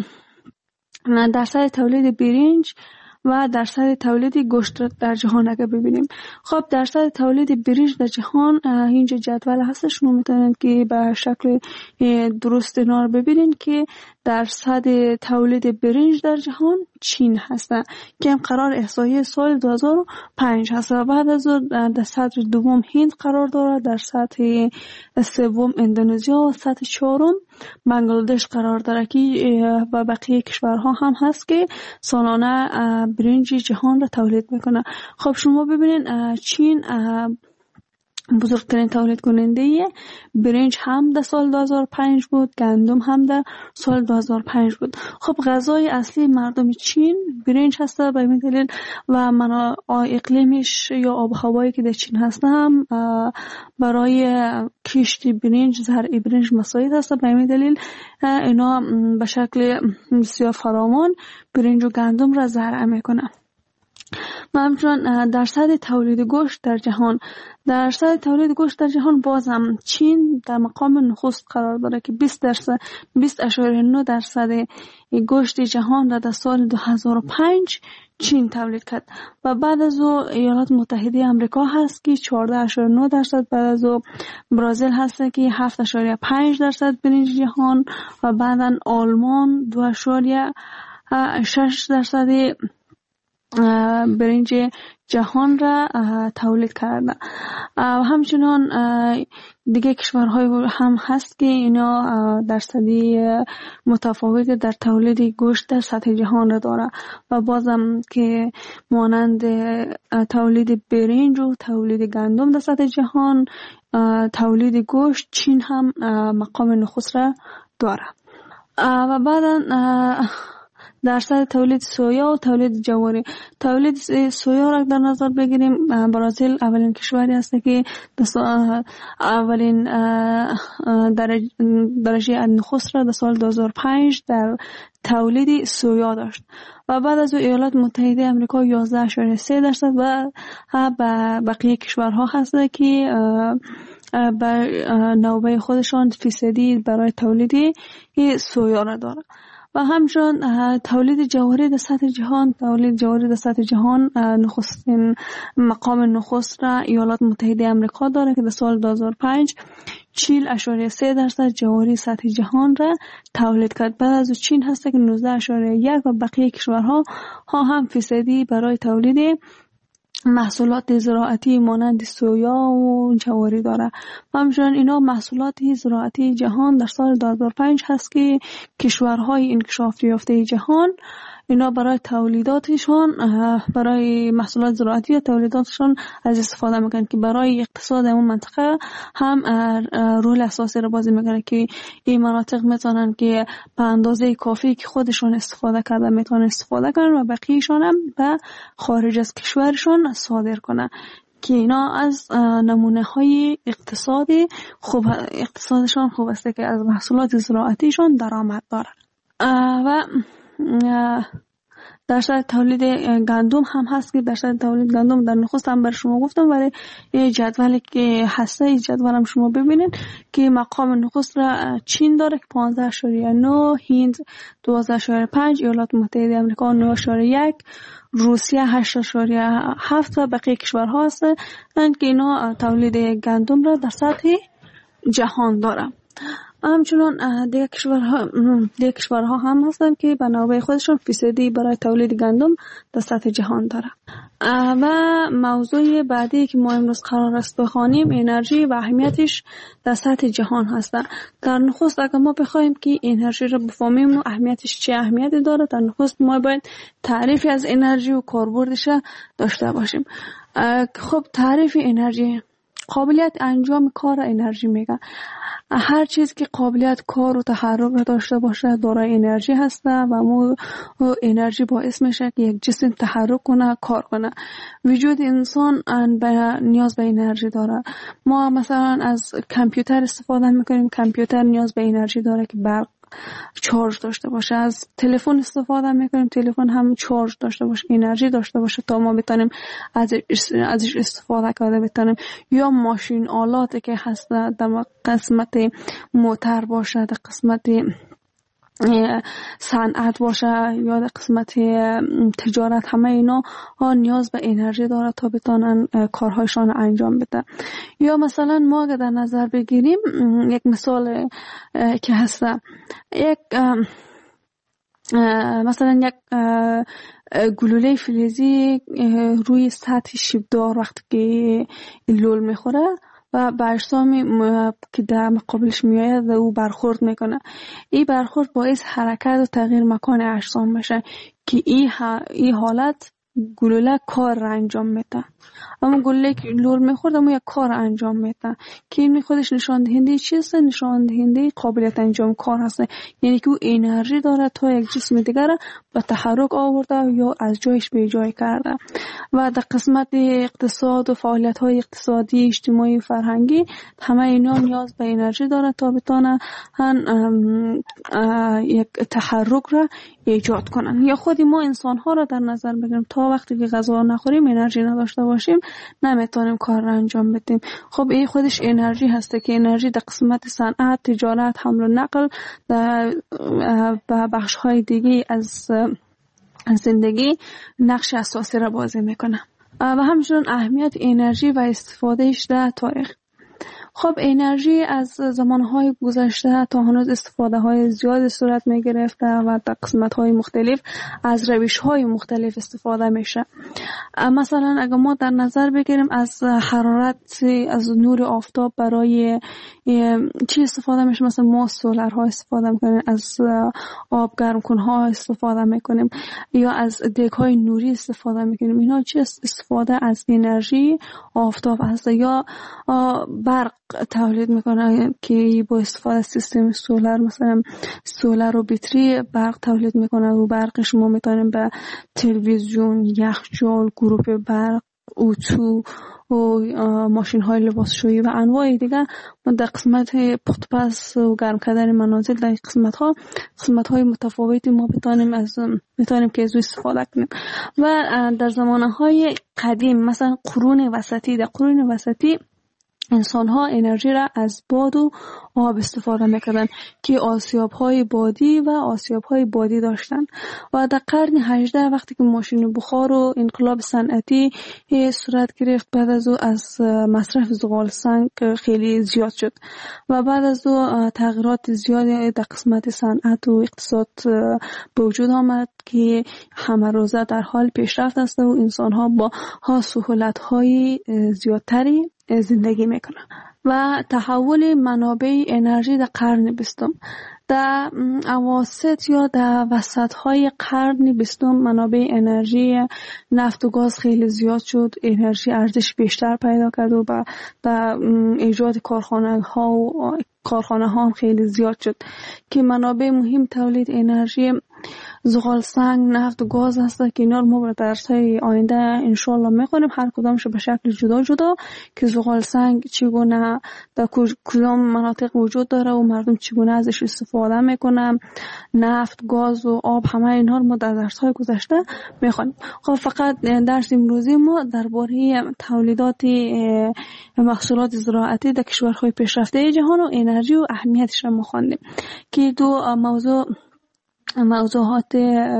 درصد تولید برنج و درصد تولید گوشت در جهان اگر ببینیم، خب درصد تولید برنج در جهان اینجا جدول هست، شما میتونید که به شکل درست اینا رو ببینید که درصد تولید برنج در جهان چین هستن که هم قرار احصایه سال دو هزار و پنج هست و بعد از در سطح دوم هند قرار دارد، در سطح سوم اندونزیا و سطح چهارم بنگلادش قرار داره که و بقیه کشورها هم هست که سالانه برنج جهان را تولید میکنه. خب شما ببینید چین بزرگترین تولید کننده برنج هم در سال دو هزار و پنج بود، گندم هم در سال دو هزار و پنج بود. خب غذای اصلی مردم چین برنج هسته به این دلیل و منابع اقلیمش یا آب و هوایی که در چین هسته هم برای کشت برنج، زرع برنج مساعد هسته. به این دلیل اینا به شکل بسیار فراوان برنج و گندم را زرع میکنن. و همچنان درصد تولید گوشت در جهان، درصد تولید گوشت در جهان بازم چین در مقام نخست قرار داره که بیست درصد بیست اشاره نه درصد گوشت جهان را در سال دو هزار و پنج چین تولید کرد و بعد از او ایالات متحده امریکا هست که چهارده اشاره نه درصد، بعد از او برزیل هست که هفت اشاره پنج درصد برنج جهان و بعدا آلمان دو اشاره شش درصد برنج جهان را تولید کرده. همچنان دیگه کشورهای هم هست که اینا درصدی متفاوت در تولید گوشت در سطح جهان را داره و بازم که مانند تولید برنج و تولید گندم در سطح جهان، تولید گوشت چین هم مقام نخست را داره. و بعدا درصد تولید سویا و تولید جواری. تولید سویا را در نظر بگیریم، برزیل اولین کشوری است که اولین درجه نخست را در سال دو هزار و پنج در تولید سویا داشت و بعد از او ایالات متحده آمریکا یازده اشاریه سه درصد و بقیه کشورها هست که بر نوبه خودشان فیصدی برای تولید سویا را دارند. و همچنان تولید جواری در سطح جهان، تولید جواری در سطح جهان نخستین مقام نخست را ایالات متحده آمریکا داره که در سال دو هزار و پنج چهل اشاریه سه درصد جواری سطح جهان را تولید کرد. بعد از چین هست که نوزده اشاریه یک و بقیه کشورها ها هم فیصدی برای تولید محصولات زراعتی مانند سویا و جواری داره. همچنین اینا محصولات زراعتی جهان در سال دو هزار و پنج هست که کشورهای انکشاف یافته جهان اینا برای تولیداتشان، برای محصولات زراعتی و تولیداتشان از استفاده میکنن که برای اقتصاد اون منطقه هم رول اساسی را بازی میکنه که این مناطق میتونن که به اندازه کافی که خودشون استفاده کرده میتونن استفاده کنن و بقیهشان هم به خارج از کشورشون صادر کنن که اینا از نمونه های اقتصادی خوب اقتصادشان خوب است که از محصولات زراعتیشان درآمد دارن. و درصد تولید گندم هم هست که درصد تولید گندم در نخست هم بر شما گفتم، ولی یه جدولی که هسته این جدول هم شما ببینید که مقام نخست را چین داره که پانزده اشاریه نه، هند دوازده اشاریه پنج، ایالات متحده آمریکا نه اشاریه یک، روسیه هشت اشاریه هفت و بقیه کشورها هستند که اینا تولید گندم را در سطح جهان داره. همچنان دیگه کشورها دیگه کشورها هم هستند که به نوبه خودشون فیصدی برای تولید گندم در سطح جهان داره. و موضوع بعدی که ما امروز قرار است بخوانیم انرژی و اهمیتش در سطح جهان هست. در نخست اگر ما بخوایم که انرژی رو بفهمیم و اهمیتش چه اهمیتی داره، در نخست ما باید تعریفی از انرژی و کاربردش داشته باشیم. خب تعریف انرژی قابلیت انجام کار انرژی میگن. هر چیز که قابلیت کار و تحرک را داشته باشه دارای انرژی هست و مو انرژی باعث میشه که یک جسم تحرک کنه، کار کنه. وجود انسان نیاز به انرژی داره. ما مثلا از کامپیوتر استفاده میکنیم، کامپیوتر نیاز به انرژی داره که برق چارج داشته باشه. از تلفن استفاده میکنیم، تلفن هم چارج داشته باشه، انرژی داشته باشه تا ما بتونیم از ازش استفاده کرده بتونیم. یا ماشین آلاتی که هست در قسمت موتور باشه، در قسمت صنعت باشه یا در قسمت تجارت، همه اینا ها نیاز به انرژی داره تا بتونن کارهایشان انجام بده. یا مثلا ما اگه در نظر بگیریم یک مثال که هست، یک مثلا یک گلوله فلزی روی سطح شیبدار وقتی که لول میخوره و به اجسامی که در مقابلش میآید و او برخورد میکنه، این برخورد باعث حرکت و تغییر مکان اجسام میشه که این ای حالت گلوله کار را انجام میده. اما گلوله که لول میخورد اما یک کار انجام میده که این خودش نشان دهنده چیست؟ نشان دهنده قابلیت انجام کار هست. یعنی که او انرژی داره تا یک جسم دیگر را به تحرک آورده یا از جایش به جای کرده. و در قسمت اقتصاد و فعالیت های اقتصادی، اجتماعی و فرهنگی همه اینا نیاز به انرژی داره تا بتونه یک تحرک را ایجاد کنن. یا خودی ما انسان ها را در نظر بگیریم، تا وقتی که غذا نخوریم انرژی نداشته باشیم نمیتونیم کار را انجام بدیم. خب این خودش انرژی هسته که انرژی در قسمت صنعت، تجارت، حمل و نقل و بخش های دیگه از زندگی نقش اساسی را بازی میکنه. و همچنین اهمیت انرژی و استفادهش در تاریخ. خب انرژی از زمانهای گذشته تا هنوز استفاده های زیاد صورت می گرفته و در قسمت های مختلف از روش های مختلف استفاده میشه. مثلا اگر ما در نظر بگیریم از حرارت از نور آفتاب برای چی استفاده میشه؟ مثلا ما سولارها استفاده میکنیم، از آب گرم کنها استفاده میکنیم یا از دیگ های نوری استفاده میکنیم. اینا چی استفاده از انرژی آفتاب هست. یا برق تولید میکنه که با استفاده از سیستم سولار، مثلا سولار و بطری برق تولید میکنه و برقش ما میتونیم به تلویزیون، یخچال، گروپ برق، اتو و ماشین های لباسشویی و انواع دیگه در قسمت پخت پز و گرم کردن منازل در قسمت ها قسمت های متفاوتی ما بتانیم از میتونیم که از استفاده کنیم. و در زمانه های قدیم مثلا قرون وسطی، در قرون وسطی انسان ها انرژی را از باد و آب استفاده میکردن که آسیاب های بادی و آسیاب های بادی داشتن. و در قرن هجدهم وقتی که ماشین بخار و انقلاب صنعتی صورت گرفت، بعد از او از مصرف زغال سنگ خیلی زیاد شد و بعد از او تغییرات زیادی در قسمت صنعت و اقتصاد به وجود آمد که همه روزه در حال پیشرفت است و انسان ها با ها سهولت های زیادتری زندگی میکنن. و تحول منابع انرژی در قرن بیستم، در اواسط یا در وسط های قرن بیستم منابع انرژی نفت و گاز خیلی زیاد شد، انرژی ارزش بیشتر پیدا کرد و در ایجاد کارخانه ها و کارخانه ها هم خیلی زیاد شد که منابع مهم تولید انرژی زغال سنگ، نفت و گاز هست که اینا رو ما در درس‌های آینده انشالله می‌خونیم، هر کدامش به شکل جدا جدا که زغال سنگ چگونه در کدام مناطق وجود داره و مردم چگونه ازش استفاده میکنن، نفت، گاز و آب، همه اینها رو ما در درس‌های گذشته می‌خونیم. خب فقط درس امروزی ما درباره تولیدات محصولات زراعتی در کشورهای پیشرفته جهان و انرژی و اهمیتش رو خوندیم که دو موضوع موضوعات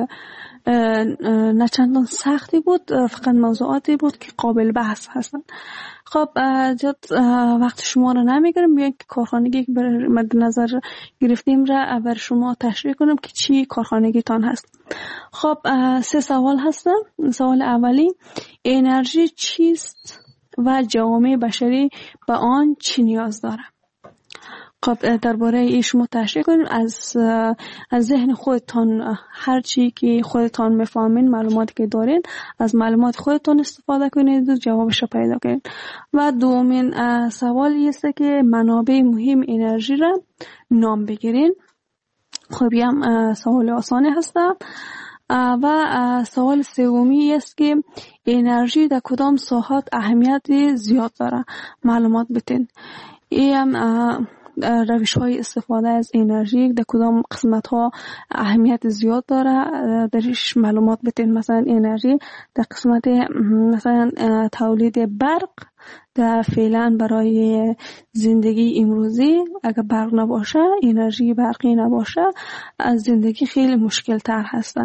نه چندان سختی بود، فقط موضوعاتی بود که قابل بحث هستن. خب زیاد وقت شما رو نمیگیرم، بیاین که کارخانگی که مد نظر گرفتیم را بر شما تشریح کنم که چی کارخانگی تان هست. خب سه سوال هستن. سوال اولی، انرژی چیست و جوامع بشری به آن چی نیاز داره؟ خب درباره این شما تشریح کنید، از از ذهن خودتان هر چی که خودتان میفهمین، معلوماتی که دارین از معلومات خودتان استفاده کنید و جوابش رو پیدا کنید. و دومین سوال است که منابع مهم انرژی را نام بگیرین. خب هم سوال آسانی هست. و سوال سومی است که انرژی در کدام ساحات اهمیت زیاد داره، معلومات بتین. این روش های استفاده از انرژی در کدام قسمت ها اهمیت زیاد داره، درش معلومات بتین. مثلا انرژی در قسمت مثلا تولید برق در فعلا برای زندگی امروزی اگر برق نباشه، انرژی برقی نباشه، از زندگی خیلی مشکل تر هسته.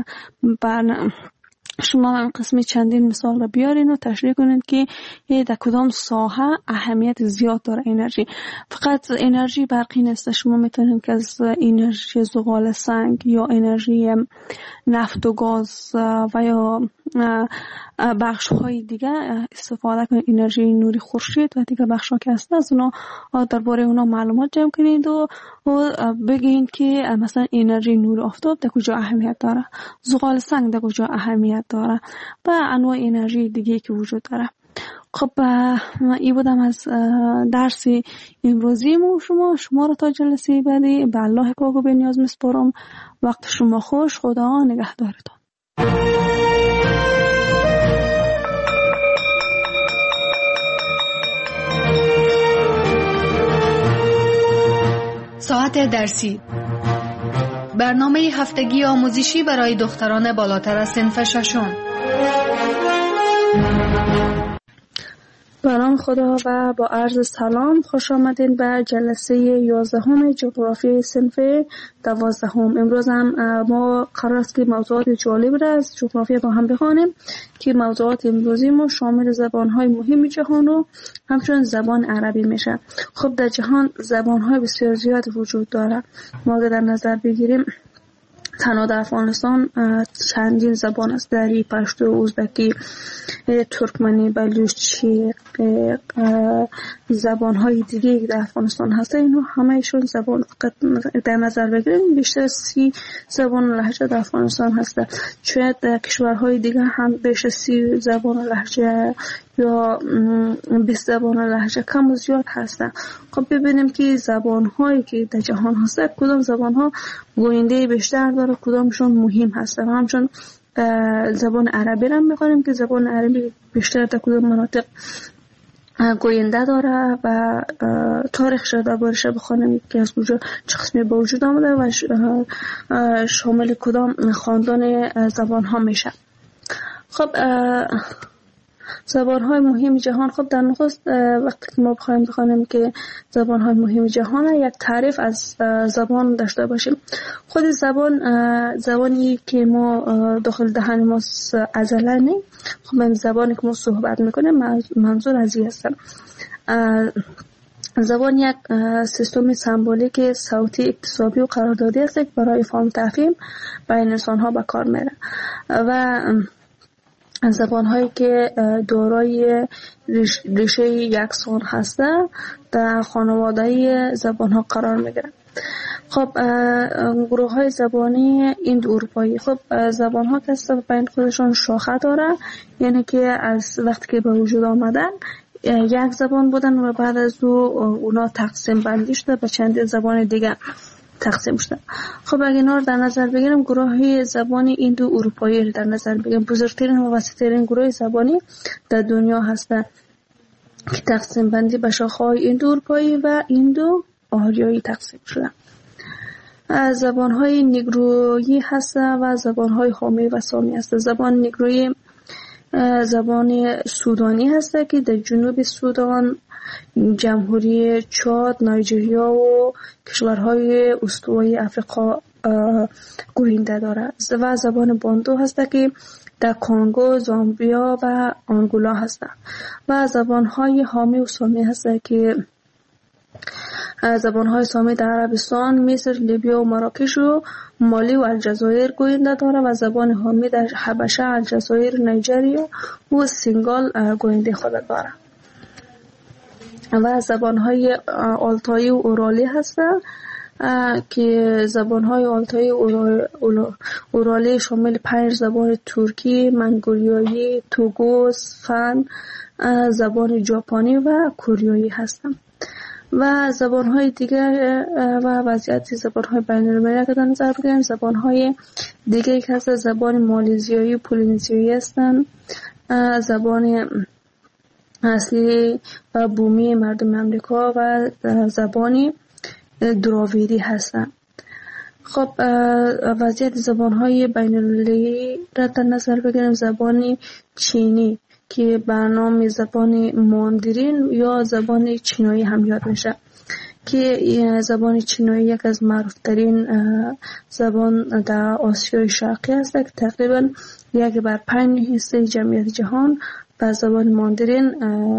شما قسمی چندین مثال را بیارین و تشریح کنید که در کدام ساحه اهمیت زیاد داره انرژی. فقط انرژی برقی نیست، شما میتونید که از انرژی زغال سنگ یا انرژی نفت و گاز و یا بخش های دیگه استفاده کنید، انرژی نوری خورشید و دیگه بخش ها که هست از اونا درباره اونا معلومات جمع کنید و بگین که مثلا انرژی نور آفتاب در کجا اهمیت داره، زغال سنگ در کجا اهمیت داره و انواع انرژی دیگه که وجود داره. خب این بودم از درس امروزی مو شما شما رو تا جلسه بعدی به الله پاک و به نیاز میسپارم. وقت شما خوش، خدا نگهدارتون. ساعت درسی، برنامه هفتگی آموزشی برای دختران بالاتر از صنف ششم. به نام خدا و با عرض سلام خوش آمدین به جلسه یازدهم جغرافی صنف دوازدهم. امروز هم ما قرار است که موضوعات جالب را از جغرافی با هم بخوانیم که موضوعات امروزی ما شامل زبان‌های مهم جهان و همچنین زبان عربی میشه. خب در جهان زبان‌های بسیار زیاد وجود داره. ما در نظر بگیریم تنها در افغانستان چندین زبان است: دری، پشتو، ازبکی، ترکمنی، بلوچی، زبان‌های دیگه که در افغانستان هست، اینها همه‌شون زبان فقط در نظر بگیریم بیشتر از سی زبان و لهجه در افغانستان هست. شاید در کشورهای دیگه هم بیش از سی زبان و لهجه یا بیست زبان و لهجه کم و زیاد هستن. خب ببینیم که زبان‌هایی که در جهان هست کدام زبان‌ها گوینده بیشتر داره، کدامشون مهم هستن. همچون زبان عربی را می‌خوانیم که زبان عربی بیشتر در کدام مناطق گوینده داره و تاریخش را دربارش بخوانیم که از کجا چه قسمی به وجود آمده و شامل کدام خاندان زبان‌ها میشه. خب زبان‌های مهم جهان، خب در نخست وقتی که ما بخوایم بخوانیم که زبان‌های مهم جهان یک تعریف از زبان داشته باشیم. خود زبان زبانی که ما داخل دهن ما ازله نه، خب این زبانی که ما صحبت میکنیم منظور از این هستم. زبان یک سیستم سمبولیک صوتی اکتسابی و قراردادی است که برای فهم تفهیم بین انسان‌ها به کار میره و زبان‌هایی که دارای ریشه یکسان هستند در خانواده زبان‌ها قرار می‌گیرند. خب گروه‌های زبانی ایندو اروپایی، خب زبان‌ها که بین خودشون شاخه داره، یعنی که از وقتی که به وجود آمدن یک زبان بودن و بعد از او اونا تقسیم بندی شده به چند زبان دیگه تقسیم شده. خب اگه اینا رو در نظر بگیریم، گروه زبانی ایندو اروپایی رو در نظر بگیریم، بزرگترین و وسیع‌ترین گروه زبانی در دنیا هستند که تقسیم بندی به شاخه‌های ایندو اروپایی و ایندو آریایی تقسیم شده. زبان‌های نیگرویی هست و زبان‌های حامی و سامی هست. زبان نیگرویی زبان سودانی هست که در جنوب سودان، جمهوری چاد، نایجریا و کشورهای استوایی افریقا گوینده دارد و زبان باندو هست که در کنگو، زامبیا و آنگولا هست و زبانهای حامی و سامی هست که زبانهای سامی در عربستان، مصر، لیبیا و مراکش و مالی و الجزایر گوینده داره و زبان حامی در حبشه، الجزایر، نیجریه و سنگال گوینده خود داره و زبانهای آلتایی و اورالی هستند که زبانهای آلتایی و اورالی شامل پنج زبان ترکی، منگولیایی، توگو، سفن، زبان ژاپنی و کوریایی هستند. و زبان‌های دیگر و وضعیت زبان‌های بین‌المللی که در نظر بگیریم، زبان‌های دیگری که هست زبان مالزیایی و پولینزیایی هستند، زبان اصلی و بومی مردم امریکا و زبانی دراویدی هستند. خب وضعیت زبان‌های بین‌المللی را در نظر بگیریم، زبان چینی که به نام زبان ماندرین یا زبان چینایی هم یاد میشه که زبان چینایی یک از معروفترین زبان در آسیای شرقی است که تقریبا یک بر پنج حصه جمعیت جهان به زبان ماندرین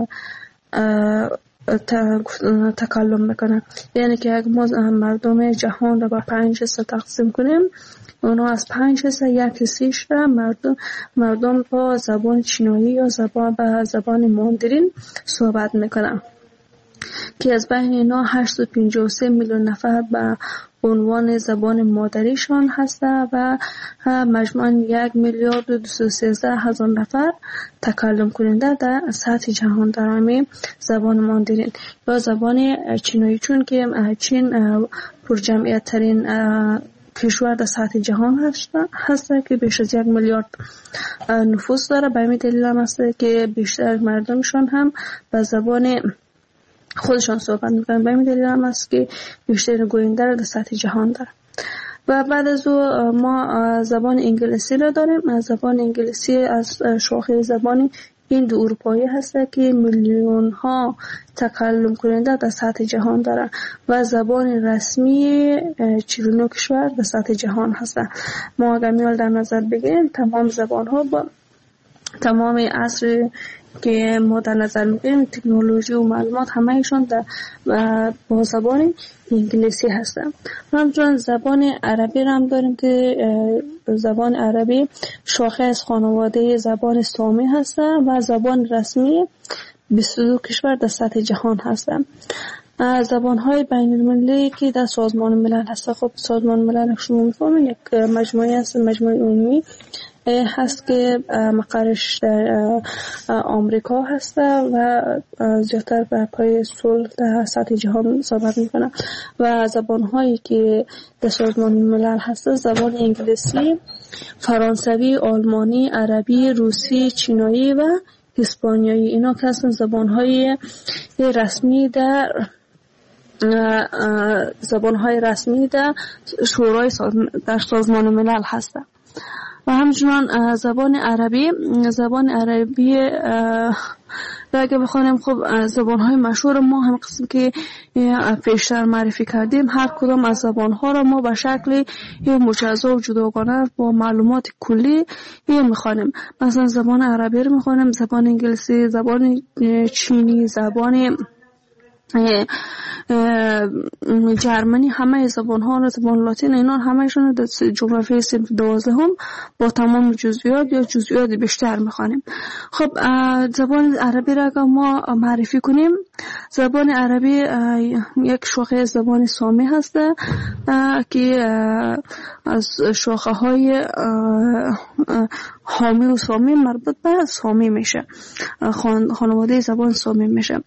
تکلم میکنه. یعنی که اگه ما مردم جهان را به پنج حصه تقسیم کنیم، اونا از پنج حصه یک حصه‌اش را مردم مردم با زبان چینایی یا زبان به زبان ماندرین صحبت میکنن که از بین اینا هشتصد و پنجاه و سه میلیون نفر به عنوان زبان مادریشان هست و مجموعاً یک میلیارد و دویست و سیزده هزار نفر تکلم کننده در سطح جهان دارند زبان ماندرین یا زبان چینایی، چون که چین پرجمعیت ترین کشور در سطح جهان هست هست که بیش از یک میلیارد نفوس داره. به همین دلیل هم هست که بیشتر مردمشان هم به زبان خودشان صحبت میکنن. به همین دلیل هم هست که بیشتر گوینده را در سطح جهان داره. و بعد از او ما زبان انگلیسی را داریم. زبان انگلیسی از شاخه زبان هند اروپایی هست که میلیون ها تکلم کننده در سطح جهان داره و زبان رسمی چهل و نه کشور در سطح جهان هست. ما اگر میال در نظر بگیریم تمام زبان ها با تمام عصر که ما در نظر میگیریم تکنولوژی و معلومات همهشون در با زبان انگلیسی هستن. همچنین زبان عربی هم داریم که زبان عربی شاخه از خانواده زبان سامی هست و زبان رسمی بیست و دو کشور در سطح جهان هستن. زبان های بین المللی که در سازمان ملل هست، خب سازمان ملل شما میفهمید یک مجموعه هست، مجموعه عمومی هست که مقرش در آمریکا هست و زیادتر بر پای صلح در سطح جهان صحبت میکنه و زبان هایی که در سازمان ملل هست زبان انگلیسی، فرانسوی، آلمانی، عربی، روسی، چینایی و اسپانیایی. اینا که هستن زبان های رسمی در زبان های رسمی در شورای در سازمان ملل هستن. و همچنان زبان عربی زبان عربی را اگه بخوانیم خب زبان های مشهور ما هم قسم که پیشتر معرفی کردیم، هر کدام از زبان ها را ما به شکل مجزا و جداگانه با معلومات کلی میخوانیم. مثلا زبان عربی رو میخوانیم، زبان انگلیسی، زبان چینی، زبان جرمنی، همه زبان ها و زبان لاتین اینا همهشون در جغرافیای صنف دوازدهم با تمام جزئیات یا جزئیات بیشتر میخوانیم. خب زبان عربی را که ما معرفی کنیم، زبان عربی یک شاخه زبان سامی هست که از شاخه های حامی و سامی مربوط به سامی میشه، خانواده زبان سامی میشه.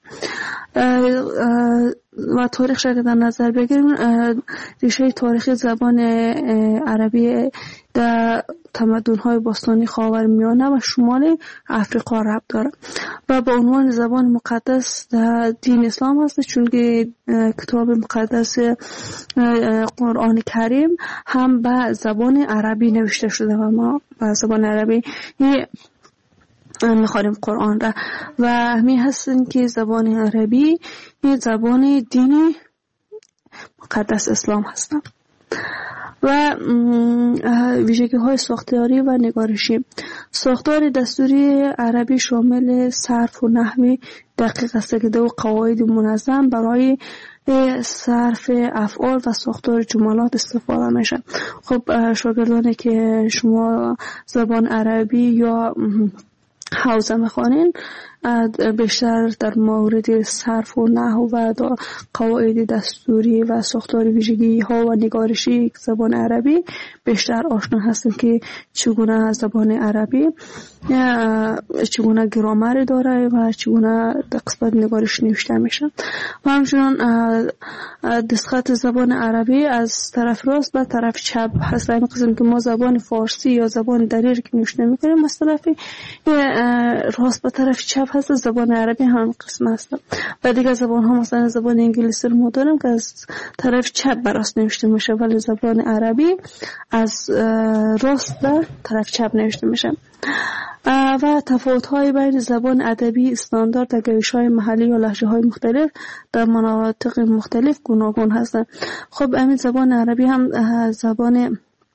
و تاریخش اگر در نظر بگیریم، ریشه تاریخی زبان عربی در تمدن‌های باستانی خاورمیانه و شمال افریقا ربط داره و با عنوان زبان مقدس در دین اسلام هست، چون که کتاب مقدس قرآن کریم هم به زبان عربی نوشته شده و ما به زبان عربی میخوانیم قرآن را و همین هستن که زبان عربی یه زبان دینی مقدس اسلام هستن. و ویژگی های ساختاری و نگارشی. ساختار دستوری عربی شامل صرف و نحوی دقیق است که دو قواعد منظم برای صرف افعال و ساختار جملات استفاده میشه. خب شاگردانی که شما زبان عربی یا حوزه میخوانین بیشتر در مورد صرف و نحو و قواعد دستوری و ساختار ویژگی ها و نگارشی زبان عربی بیشتر آشنا هستن که چگونه زبان عربی چگونه گرامر داره و چگونه در قسمت نگارش نوشته میشه. و همچنان دستخط زبان عربی از طرف راست به طرف چپ هست. این قسم که ما زبان فارسی یا زبان دری که نوشته میکنیم از طرف راست به طرف چپ هست، زبان عربی هم قسم هست. و دیگه زبان ها مثلا زبان انگلیسی رو ما داریم که از طرف چپ به راست نوشته میشه، ولی زبان عربی از راست به طرف چپ نوشته میشه. و تفاوت‌های بین زبان ادبی استاندارد در گوشه‌های محلی و لهجه‌های مختلف در مناطق مختلف گوناگون هستند. خب همین زبان عربی هم زبان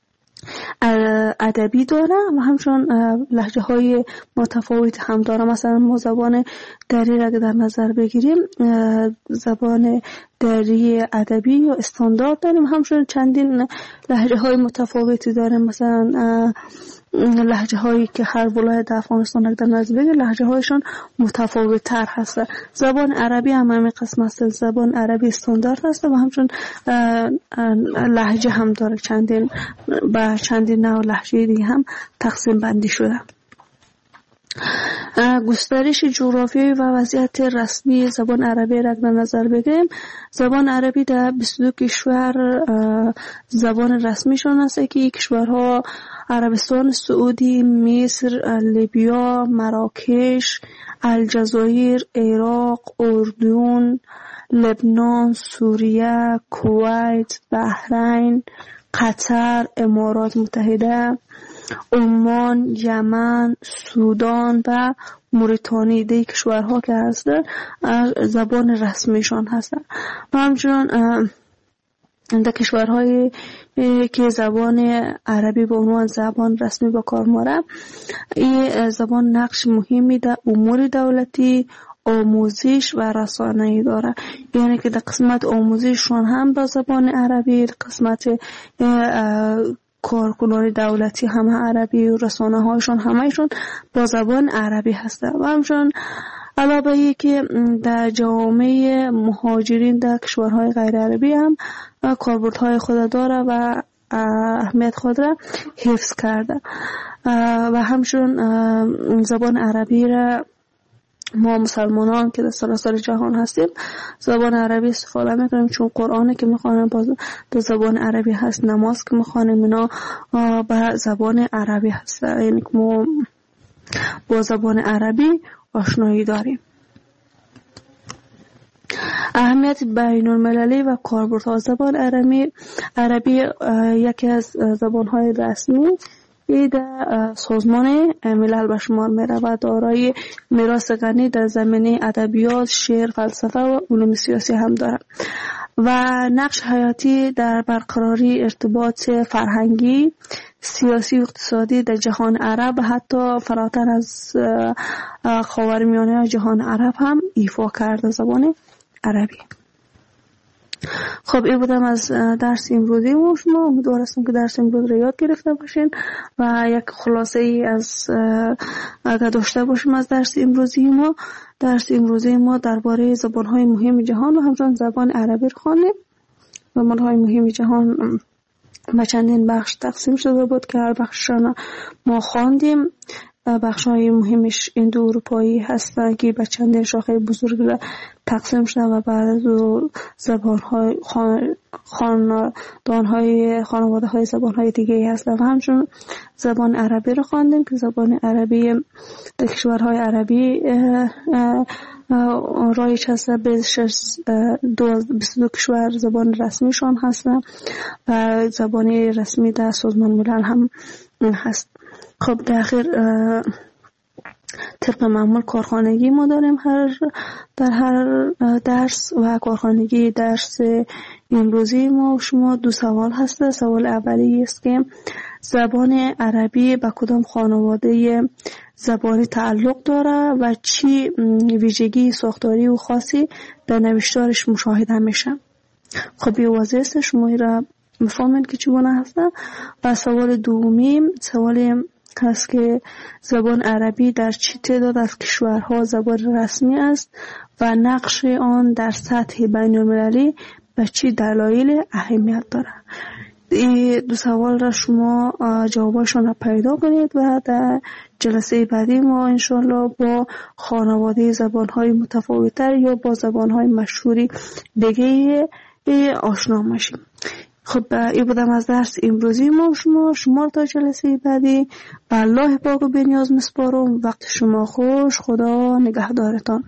ادبی داره و همچنان لهجه های متفاوت هم داره. مثلا ما زبان دری را در نظر بگیریم، زبان دری ادبی یا استاندارد داریم، همچنان چندین لهجه های متفاوتی داریم. مثلا لهجه هایی که هر ولایت در افغانستان در نظر بگیریم لهجه هایشان متفاوت تر هست. زبان عربی هم همین قسم هست، زبان عربی استاندارد هست و همچنان لهجه هم داره، چندین با چندین نوع لهجه دیگه هم تقسیم بندی شده. گسترش جغرافیایی و وضعیت رسمی زبان عربی را در نظر بگیریم، زبان عربی در بیست و دو کشور زبان رسمیشان است که کشورها عربستان سعودی، مصر، لیبیا، مراکش، الجزایر، عراق، اردن، لبنان، سوریه، کویت، بحرین، قطر، امارات متحده، عمان، یمن، سودان و موریتانی دی کشورها که هستن زبان رسمیشان هستن و همچنان در کشورهای که زبان عربی به عنوان زبان رسمی به کار میبره این زبان نقش مهمی در امور دولتی، آموزش و رسانه‌ای داره. یعنی که در قسمت آموزششون هم با زبان عربی، در قسمت کارکنان دولتی هم عربی و رسانه هایشون همهشون با زبان عربی هسته و همچنان علاوه ای که در جامعه مهاجرین در کشورهای غیر عربی هم کاربردهای خود داره و اهمیت خود را حفظ کرده و همچنان زبان عربی را ما مسلمانان که در سراسر جهان هستیم زبان عربی استفاده میکنیم، چون قرآن که میخوانیم در زبان عربی هست، نماز که میخوانیم اینا به زبان عربی هست، یعنی که ما با زبان عربی آشنایی داریم. اهمیت بین المللی و کاربردها زبان عربی عربی یکی از زبانهای رسمی در سازمان ملل به شمار میره و دارای میراث غنی در زمینه ادبیات، شعر، فلسفه و علوم سیاسی هم داره و نقش حیاتی در برقراری ارتباط فرهنگی، سیاسی و اقتصادی در جهان عرب و حتی فراتر از خاورمیانه جهان عرب هم ایفا کرده زبان عربی. خب این بودم از درس امروزی و شما امیدوار هستم که درس امروز رو یاد گرفته باشین و یک خلاصه ای از اگر داشته باشیم از درس امروزی ما. درس امروزی ما درباره زبان‌های مهم جهان و همچنان زبان عربی رو خواندیم. زبان‌های مهم جهان به چندین بخش تقسیم شده بود که هر بخششان ما خواندیم. بخش‌های مهمش ایندو اروپایی هستن که به چندین شاخه بزرگ تقسیم شدن و بعد از زبان‌های خاندان‌های خانواده‌های زبان‌های دیگه هستن و همچنین زبان عربی رو خواندیم که زبان عربی در کشورهای عربی رایج هست. بیست و دو کشور زبان رسمیشان هستن و زبان رسمی در سازمان ملل هم هست. خب در آخر طبق معمول کارخانگی ما داریم هر در هر درس و کارخانگی درس امروزی ما شما دو سوال هست. سوال اولی است که زبان عربی به کدام خانواده زبانی تعلق داره و چی ویژگی ساختاری و خاصی در نوشتارش مشاهده میشه. خب این واضح است، شما را میفهمین که چگونه هسته. و سوال دومی سوال هست که زبان عربی در چه تعداد از کشورها زبان رسمی است و نقش آن در سطح بین المللی به چه دلایل اهمیت دارد. این دو سوال را شما جوابشان را پیدا کنید و در جلسه بعدی ما انشالله با خانواده زبانهای متفاوت‌تر یا با زبانهای مشهوری دیگه آشنا میشیم. خب این بودم از درس امروزی ما شما شما تا جلسه بعدی و الله پاک و بی‌نیاز میسپارم. وقت شما خوش، خدا نگهدارتان.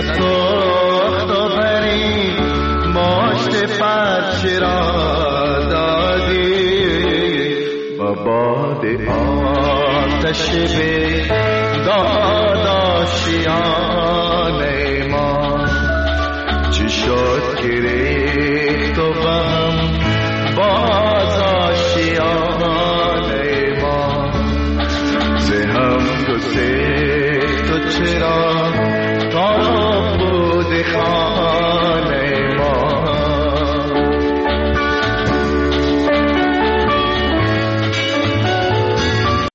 از سوخت و پری مشت فرش را دادی با باد آتش به داداشیان ما چی شد که